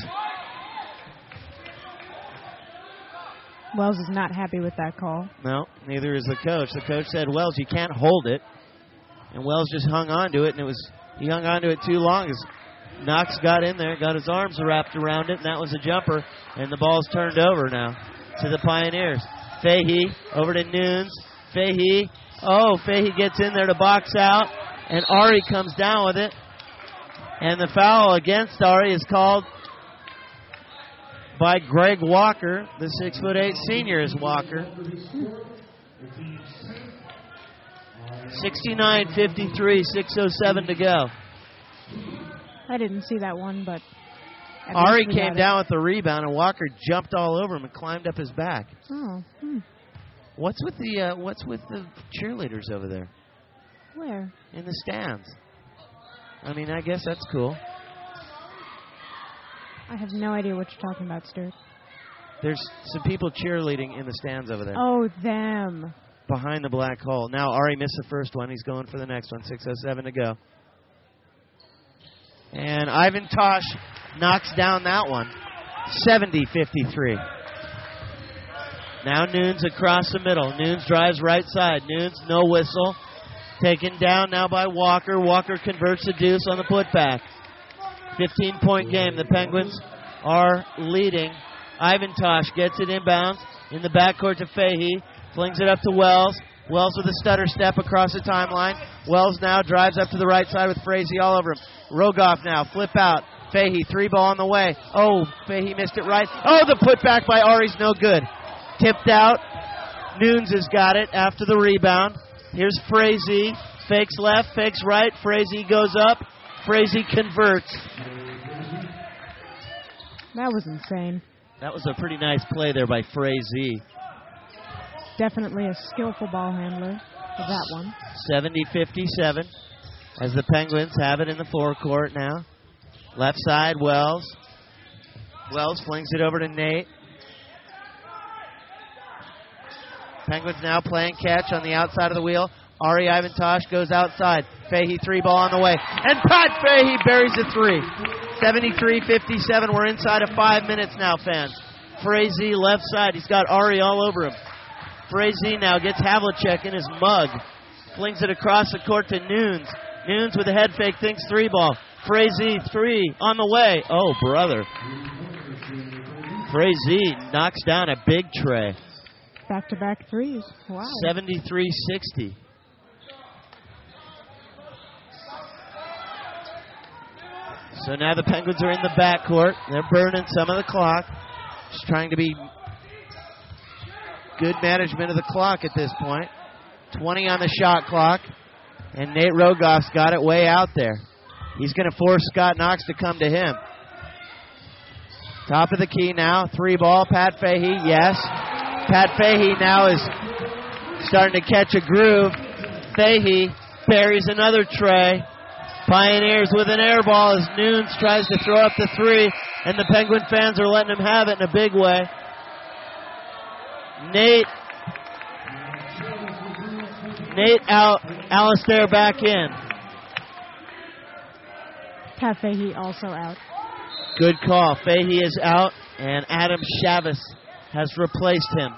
Wells is not happy with that call. No, neither is the coach. The coach said, Wells, you can't hold it. And Wells just hung on to it, and he hung on to it too long as Knox got in there, got his arms wrapped around it, and that was a jumper. And the ball's turned over now to the Pioneers. Fahey over to Nunes. Fahey. Oh, Fahey gets in there to box out, and Ari comes down with it. And the foul against Ari is called by Greg Walker. The 6'8" senior is Walker. 69-53, 6:07 to go. I didn't see that one, but Ari came down with the rebound, and Walker jumped all over him and climbed up his back. Oh, What's with the cheerleaders over there where? in the stands? I mean, I guess that's cool. I have no idea what you're talking about, Stuart. There's some people cheerleading in the stands over there. Oh, them. Behind the black hole. Now Ari missed the first one. He's going for the next one. 6:07 to go. And Ivan Tosh knocks down that one. 70-53. Now Nunes across the middle. Nunes drives right side. Nunes, no whistle. Taken down now by Walker. Walker converts the deuce on the putback. 15-point game. The Penguins are leading. Ivan Tosh gets it inbounds in the backcourt to Fahey. Flings it up to Wells. Wells with a stutter step across the timeline. Wells now drives up to the right side with Frazee all over him. Rogoff now. Flip out. Fahey, 3-ball on the way. Oh, Fahey missed it right. Oh, the putback by Ari's no good. Tipped out. Nunes has got it after the rebound. Here's Frazee. Fakes left, fakes right. Frazee goes up. Frazee converts. That was insane. That was a pretty nice play there by Frazee. Definitely a skillful ball handler for that one. 70-57 as the Penguins have it in the forecourt now. Left side, Wells. Wells flings it over to Nate. Penguins now playing catch on the outside of the wheel. Ari Ivan Tosh goes outside. Fahey 3-ball on the way. And Pat Fahey buries a 3. 73-57. We're inside of 5 minutes now, fans. Frazee left side. He's got Ari all over him. Frazee now gets Havlicek in his mug. Flings it across the court to Nunes. Nunes with a head fake, thinks 3 ball. Frazee 3 on the way. Oh, brother. Frazee knocks down a big tray. Back-to-back threes. Wow. 73-60. So now the Penguins are in the backcourt. They're burning some of the clock. Just trying to be good management of the clock at this point. 20 on the shot clock. And Nate Rogoff's got it way out there. He's going to force Scott Knox to come to him. Top of the key now. 3 ball. Pat Fahey, yes. Pat Fahey now is starting to catch a groove. Fahey buries another tray. Pioneers with an air ball as Nunes tries to throw up the 3, and the Penguin fans are letting him have it in a big way. Nate out, Alistair back in. Pat Fahey also out. Good call. Fahey is out, and Adam Chavis has replaced him.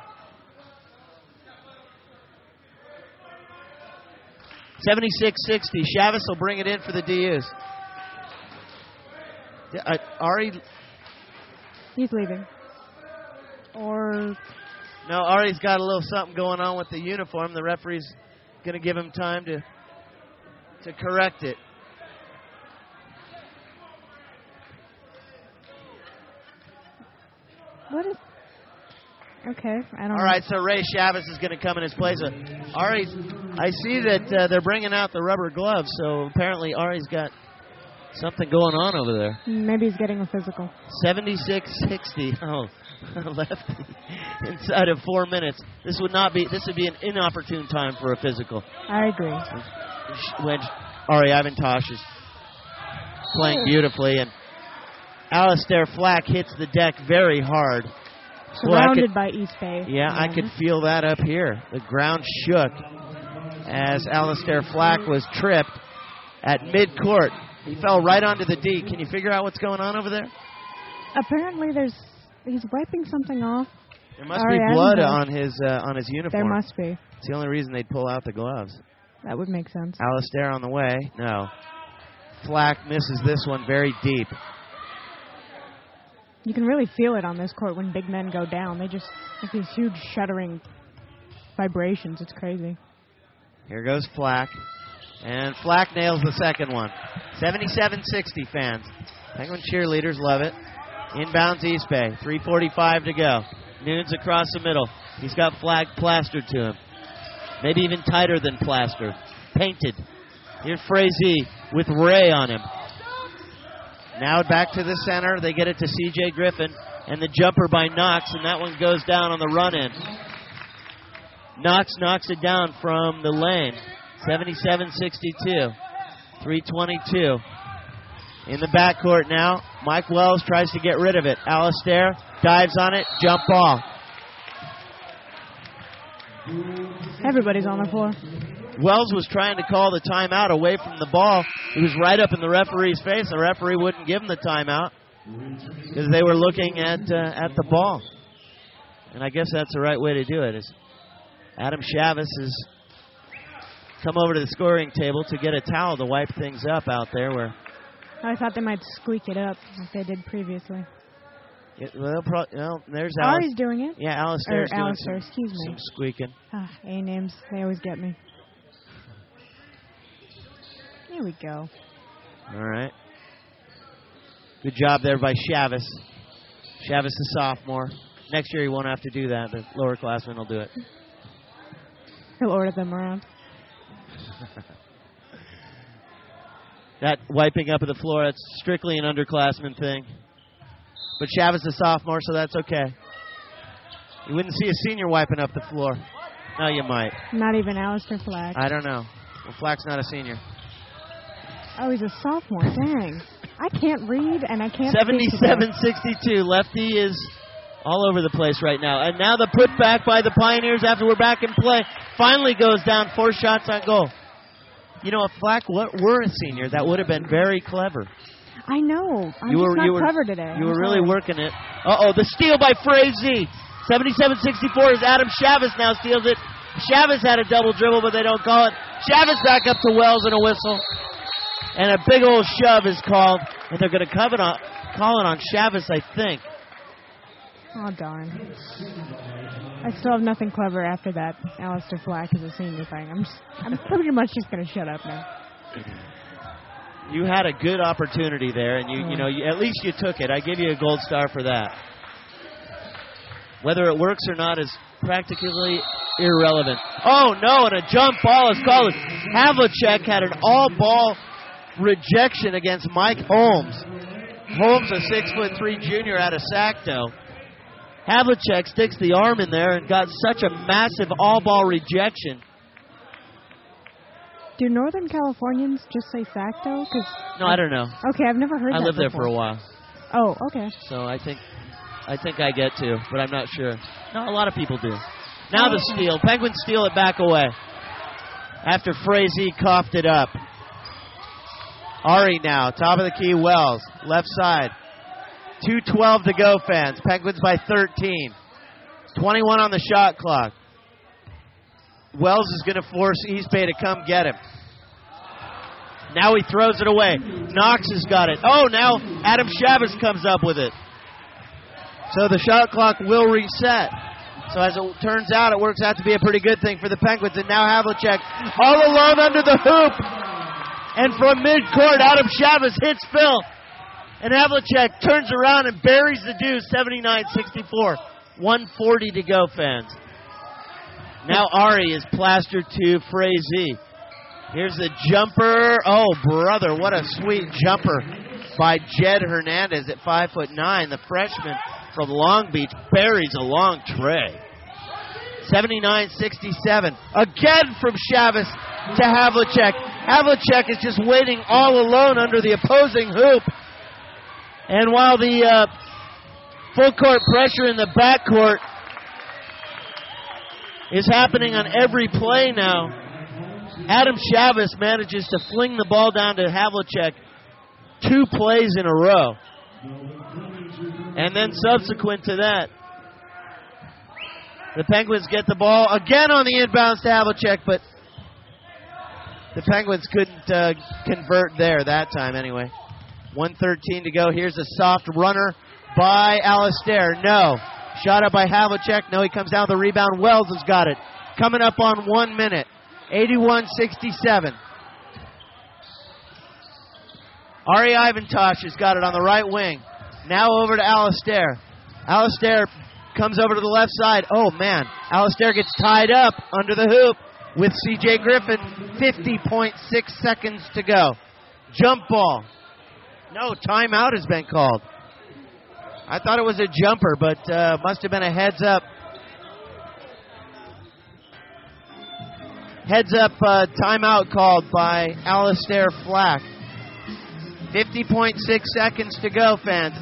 76-60. Chavis will bring it in for the DUs. Ari? He's leaving. Or... No, Ari's got a little something going on with the uniform. The referee's going to give him time to correct it. What is... Okay, I don't know. All right, so Ray Chavis is going to come in his place. Ari, I see that they're bringing out the rubber gloves, so apparently Ari's got something going on over there. Maybe he's getting a physical. 76-60. Oh, lefty. Inside of 4 minutes. This would be an inopportune time for a physical. I agree. When Ari Ivantosh is playing beautifully, and Alistair Flack hits the deck very hard. Surrounded by East Bay. Yeah, I could feel that up here. The ground shook as Alistair Flack was tripped at midcourt. He fell right onto the D. Can you figure out what's going on over there? Apparently he's wiping something off. There must be blood on his uniform. There must be. It's the only reason they'd pull out the gloves. That would make sense. Alistair on the way. No. Flack misses this one very deep. You can really feel it on this court when big men go down. They just have these huge shuddering vibrations. It's crazy. Here goes Flack. And Flack nails the second one. 77-60 fans. Penguin cheerleaders love it. Inbounds East Bay. 3:45 to go. Nunes across the middle. He's got Flack plastered to him. Maybe even tighter than plastered. Painted. Here's Frazee with Ray on him. Now back to the center. They get it to C.J. Griffin. And the jumper by Knox, and that one goes down on the run-in. Knox knocks it down from the lane. 77-62. 3:22. In the backcourt now. Mike Wells tries to get rid of it. Alistair dives on it. Jump ball. Everybody's on the floor. Wells was trying to call the timeout away from the ball. He was right up in the referee's face. The referee wouldn't give him the timeout because they were looking at the ball. And I guess that's the right way to do it. Is Adam Chavis has come over to the scoring table to get a towel to wipe things up out there. Where I thought they might squeak it up like they did previously. There's Ari's doing it. Yeah, Alistair's doing some squeaking. A-names, they always get me. Here we go. All right. Good job there by Chavis. Chavis, the sophomore. Next year he won't have to do that. The lower classmen will do it. He'll order them around. That wiping up of the floor, that's strictly an underclassman thing. But Chavis is a sophomore, so that's okay. You wouldn't see a senior wiping up the floor. No, you might. Not even Alistair Flack. I don't know. Well, Flack's not a senior. Oh, he's a sophomore. Dang. I can't read, and I can't 77-62. Lefty is all over the place right now. And now the putback by the Pioneers after we're back in play finally goes down. 4 shots on goal. You know, if Flack were a senior, that would have been very clever. I know. I'm just not clever today. You were really working it. Uh-oh, the steal by Frazee. 77-64 as Adam Chavis now steals it. Chavis had a double dribble, but they don't call it. Chavis back up to Wells and a whistle. And a big old shove is called, and they're going to call it on Chavez, I think. Oh, darn. I still have nothing clever after that Alistair Flack is a senior thing. I'm pretty much just going to shut up now. You had a good opportunity there, and you at least you took it. I give you a gold star for that. Whether it works or not is practically irrelevant. Oh, no, and a jump ball is called. Havlicek had an all-ball rejection against Mike Holmes. Holmes, a 6'3" junior out of Sacto. Havlicek sticks the arm in there and got such a massive all-ball rejection. Do Northern Californians just say Sacto? No, I don't know. Okay, I've never heard that I lived there before. for a while. Oh, okay. So I think I get to, but I'm not sure. No, a lot of people do. Now the steal. Penguins steal it back away after Frazee coughed it up. Ari now, top of the key, Wells, left side. 2:12 to go, fans. Penguins by 13. 21 on the shot clock. Wells is going to force East Bay to come get him. Now he throws it away. Knox has got it. Oh, now Adam Chavez comes up with it. So the shot clock will reset. So as it turns out, it works out to be a pretty good thing for the Penguins. And now Havlicek all alone under the hoop. And from midcourt, Adam Chavez hits Phil. And Havlicek turns around and buries the deuce, 79-64. 1:40 to go, fans. Now Ari is plastered to Frazee. Here's the jumper. Oh, brother, what a sweet jumper by Jed Hernandez at 5'9". The freshman from Long Beach buries a long tray. 79-67. Again from Chavez to Havlicek. Havlicek is just waiting all alone under the opposing hoop. And while the full court pressure in the backcourt is happening on every play now, Adam Chavez manages to fling the ball down to Havlicek 2 plays in a row. And then subsequent to that, the Penguins get the ball again on the inbounds to Havlicek, but the Penguins couldn't convert there that time anyway. 1:13 to go. Here's a soft runner by Alistair. No. Shot up by Havlicek. No, he comes down with the rebound. Wells has got it. Coming up on 1 minute. 81-67. Ari Ivantosh has got it on the right wing. Now over to Alistair. Alistair comes over to the left side. Oh, man. Alistair gets tied up under the hoop with C.J. Griffin. 50.6 seconds to go. Jump ball. No, timeout has been called. I thought it was a jumper, but must have been a heads-up. Heads-up timeout called by Alistair Flack. 50.6 seconds to go, fans.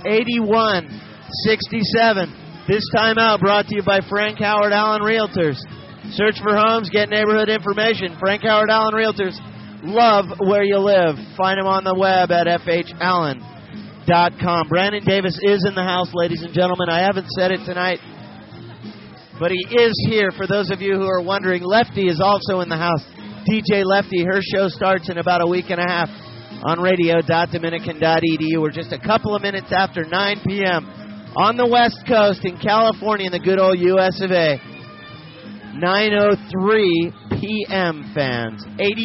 81-67. This timeout brought to you by Frank Howard Allen Realtors. Search for homes, get neighborhood information. Frank Howard Allen Realtors. Love where you live. Find him on the web at fhallen.com. Brandon Davis is in the house, ladies and gentlemen. I haven't said it tonight, but he is here. For those of you who are wondering, Lefty is also in the house. DJ Lefty, her show starts in about a week and a half on radio.dominican.edu. We're just a couple of minutes after 9 p.m. on the West Coast in California in the good old U.S. of A. 9:03 p.m., fans.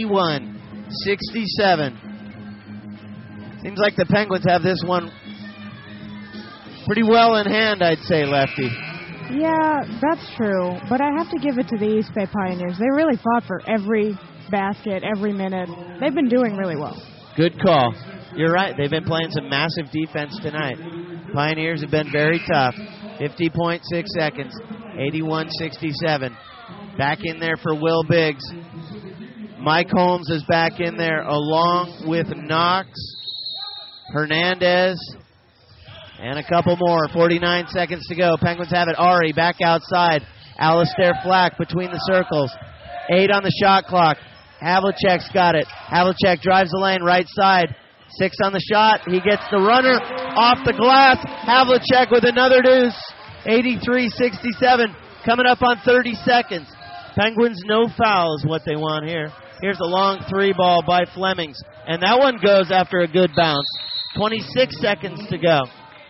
81-67. Seems like the Penguins have this one pretty well in hand, I'd say, Lefty. Yeah, that's true. But I have to give it to the East Bay Pioneers. They really fought for every basket, every minute. They've been doing really well. Good call. You're right. They've been playing some massive defense tonight. Pioneers have been very tough. 50.6 seconds. 81-67. Back in there for Will Biggs. Mike Holmes is back in there along with Knox, Hernandez, and a couple more. 49 seconds to go. Penguins have it. Ari back outside. Alistair Flack between the circles. 8 on the shot clock. Havlicek's got it. Havlicek drives the lane right side. 6 on the shot. He gets the runner off the glass. Havlicek with another deuce. 83-67. Coming up on 30 seconds. Penguins no foul is what they want here. Here's a long 3 ball by Flemings. And that one goes after a good bounce. 26 seconds to go.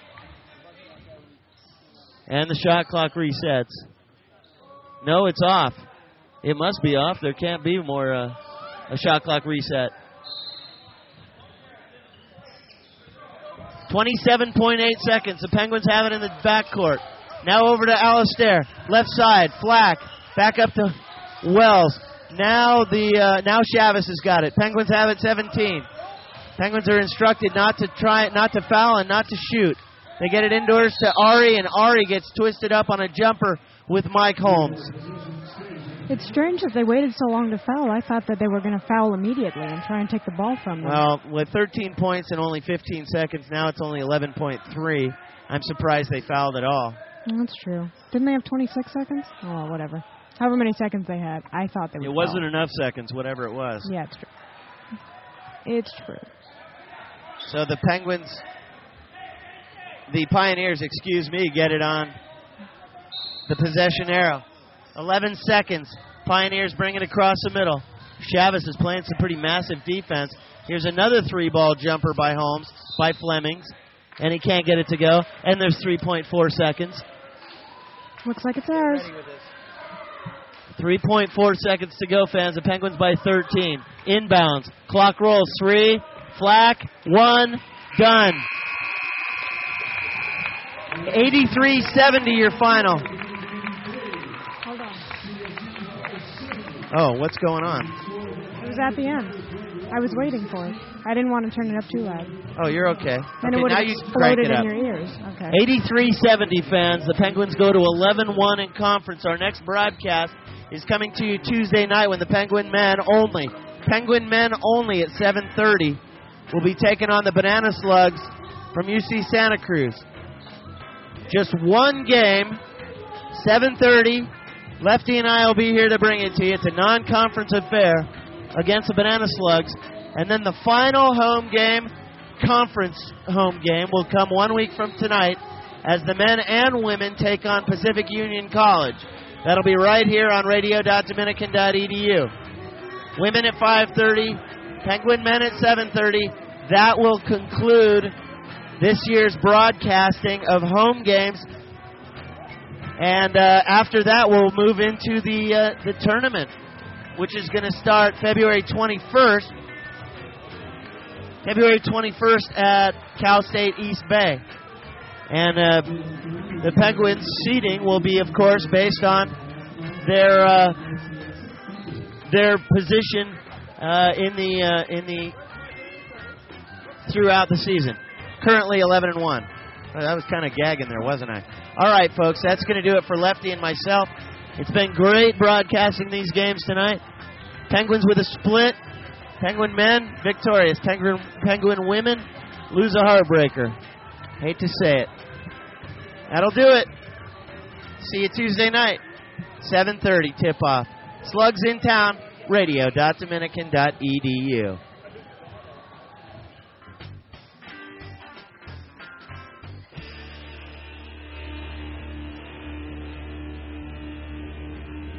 And the shot clock resets. No, it's off. It must be off. There can't be more a shot clock reset. 27.8 seconds. The Penguins have it in the backcourt. Now over to Alistair. Left side. Flack. Back up to Wells. Now Chavez has got it. Penguins have it 17. Penguins are instructed not to foul and not to shoot. They get it indoors to Ari, and Ari gets twisted up on a jumper with Mike Holmes. It's strange that they waited so long to foul. I thought that they were going to foul immediately and try and take the ball from them. Well, with 13 points and only 15 seconds, now it's only 11.3. I'm surprised they fouled at all. That's true. Didn't they have 26 seconds? Oh, whatever. However many seconds they had, I thought they would. It wasn't enough seconds, whatever it was. Yeah, it's true. It's true. So the Pioneers, get it on the possession arrow. 11 seconds. Pioneers bring it across the middle. Chavez is playing some pretty massive defense. Here's another 3-ball jumper by Holmes, by Flemings, and he can't get it to go. And there's 3.4 seconds. Looks like it's ours. 3.4 seconds to go, fans. The Penguins by 13. Inbounds. Clock rolls. 3. Flack. 1. Done. 83-70 your final. Hold on. Oh, what's going on? It was at the end. I was waiting for it. I didn't want to turn it up too loud. Oh, you're okay. Then it would have exploded in your ears. Okay. 83-70, fans. The Penguins go to 11-1 in conference. Our next broadcast is coming to you Tuesday night when the Penguin men only at 7:30 will be taking on the Banana Slugs from UC Santa Cruz. Just one game, 7:30. Lefty and I will be here to bring it to you. It's a non-conference affair against the Banana Slugs. And then the final home game, conference home game, will come 1 week from tonight as the men and women take on Pacific Union College. That'll be right here on radio.dominican.edu. Women at 5:30, Penguin men at 7:30. That will conclude this year's broadcasting of home games. And after that, we'll move into the tournament, which is going to start February 21st. February 21st at Cal State East Bay. And the Penguins' seeding will be, of course, based on their position throughout the season. Currently 11-1. I was kind of gagging there, wasn't I? All right, folks, that's going to do it for Lefty and myself. It's been great broadcasting these games tonight. Penguins with a split. Penguin men victorious. Penguin women lose a heartbreaker. Hate to say it. That'll do it. See you Tuesday night, 7:30 tip-off. Slugs in town, radio.dominican.edu.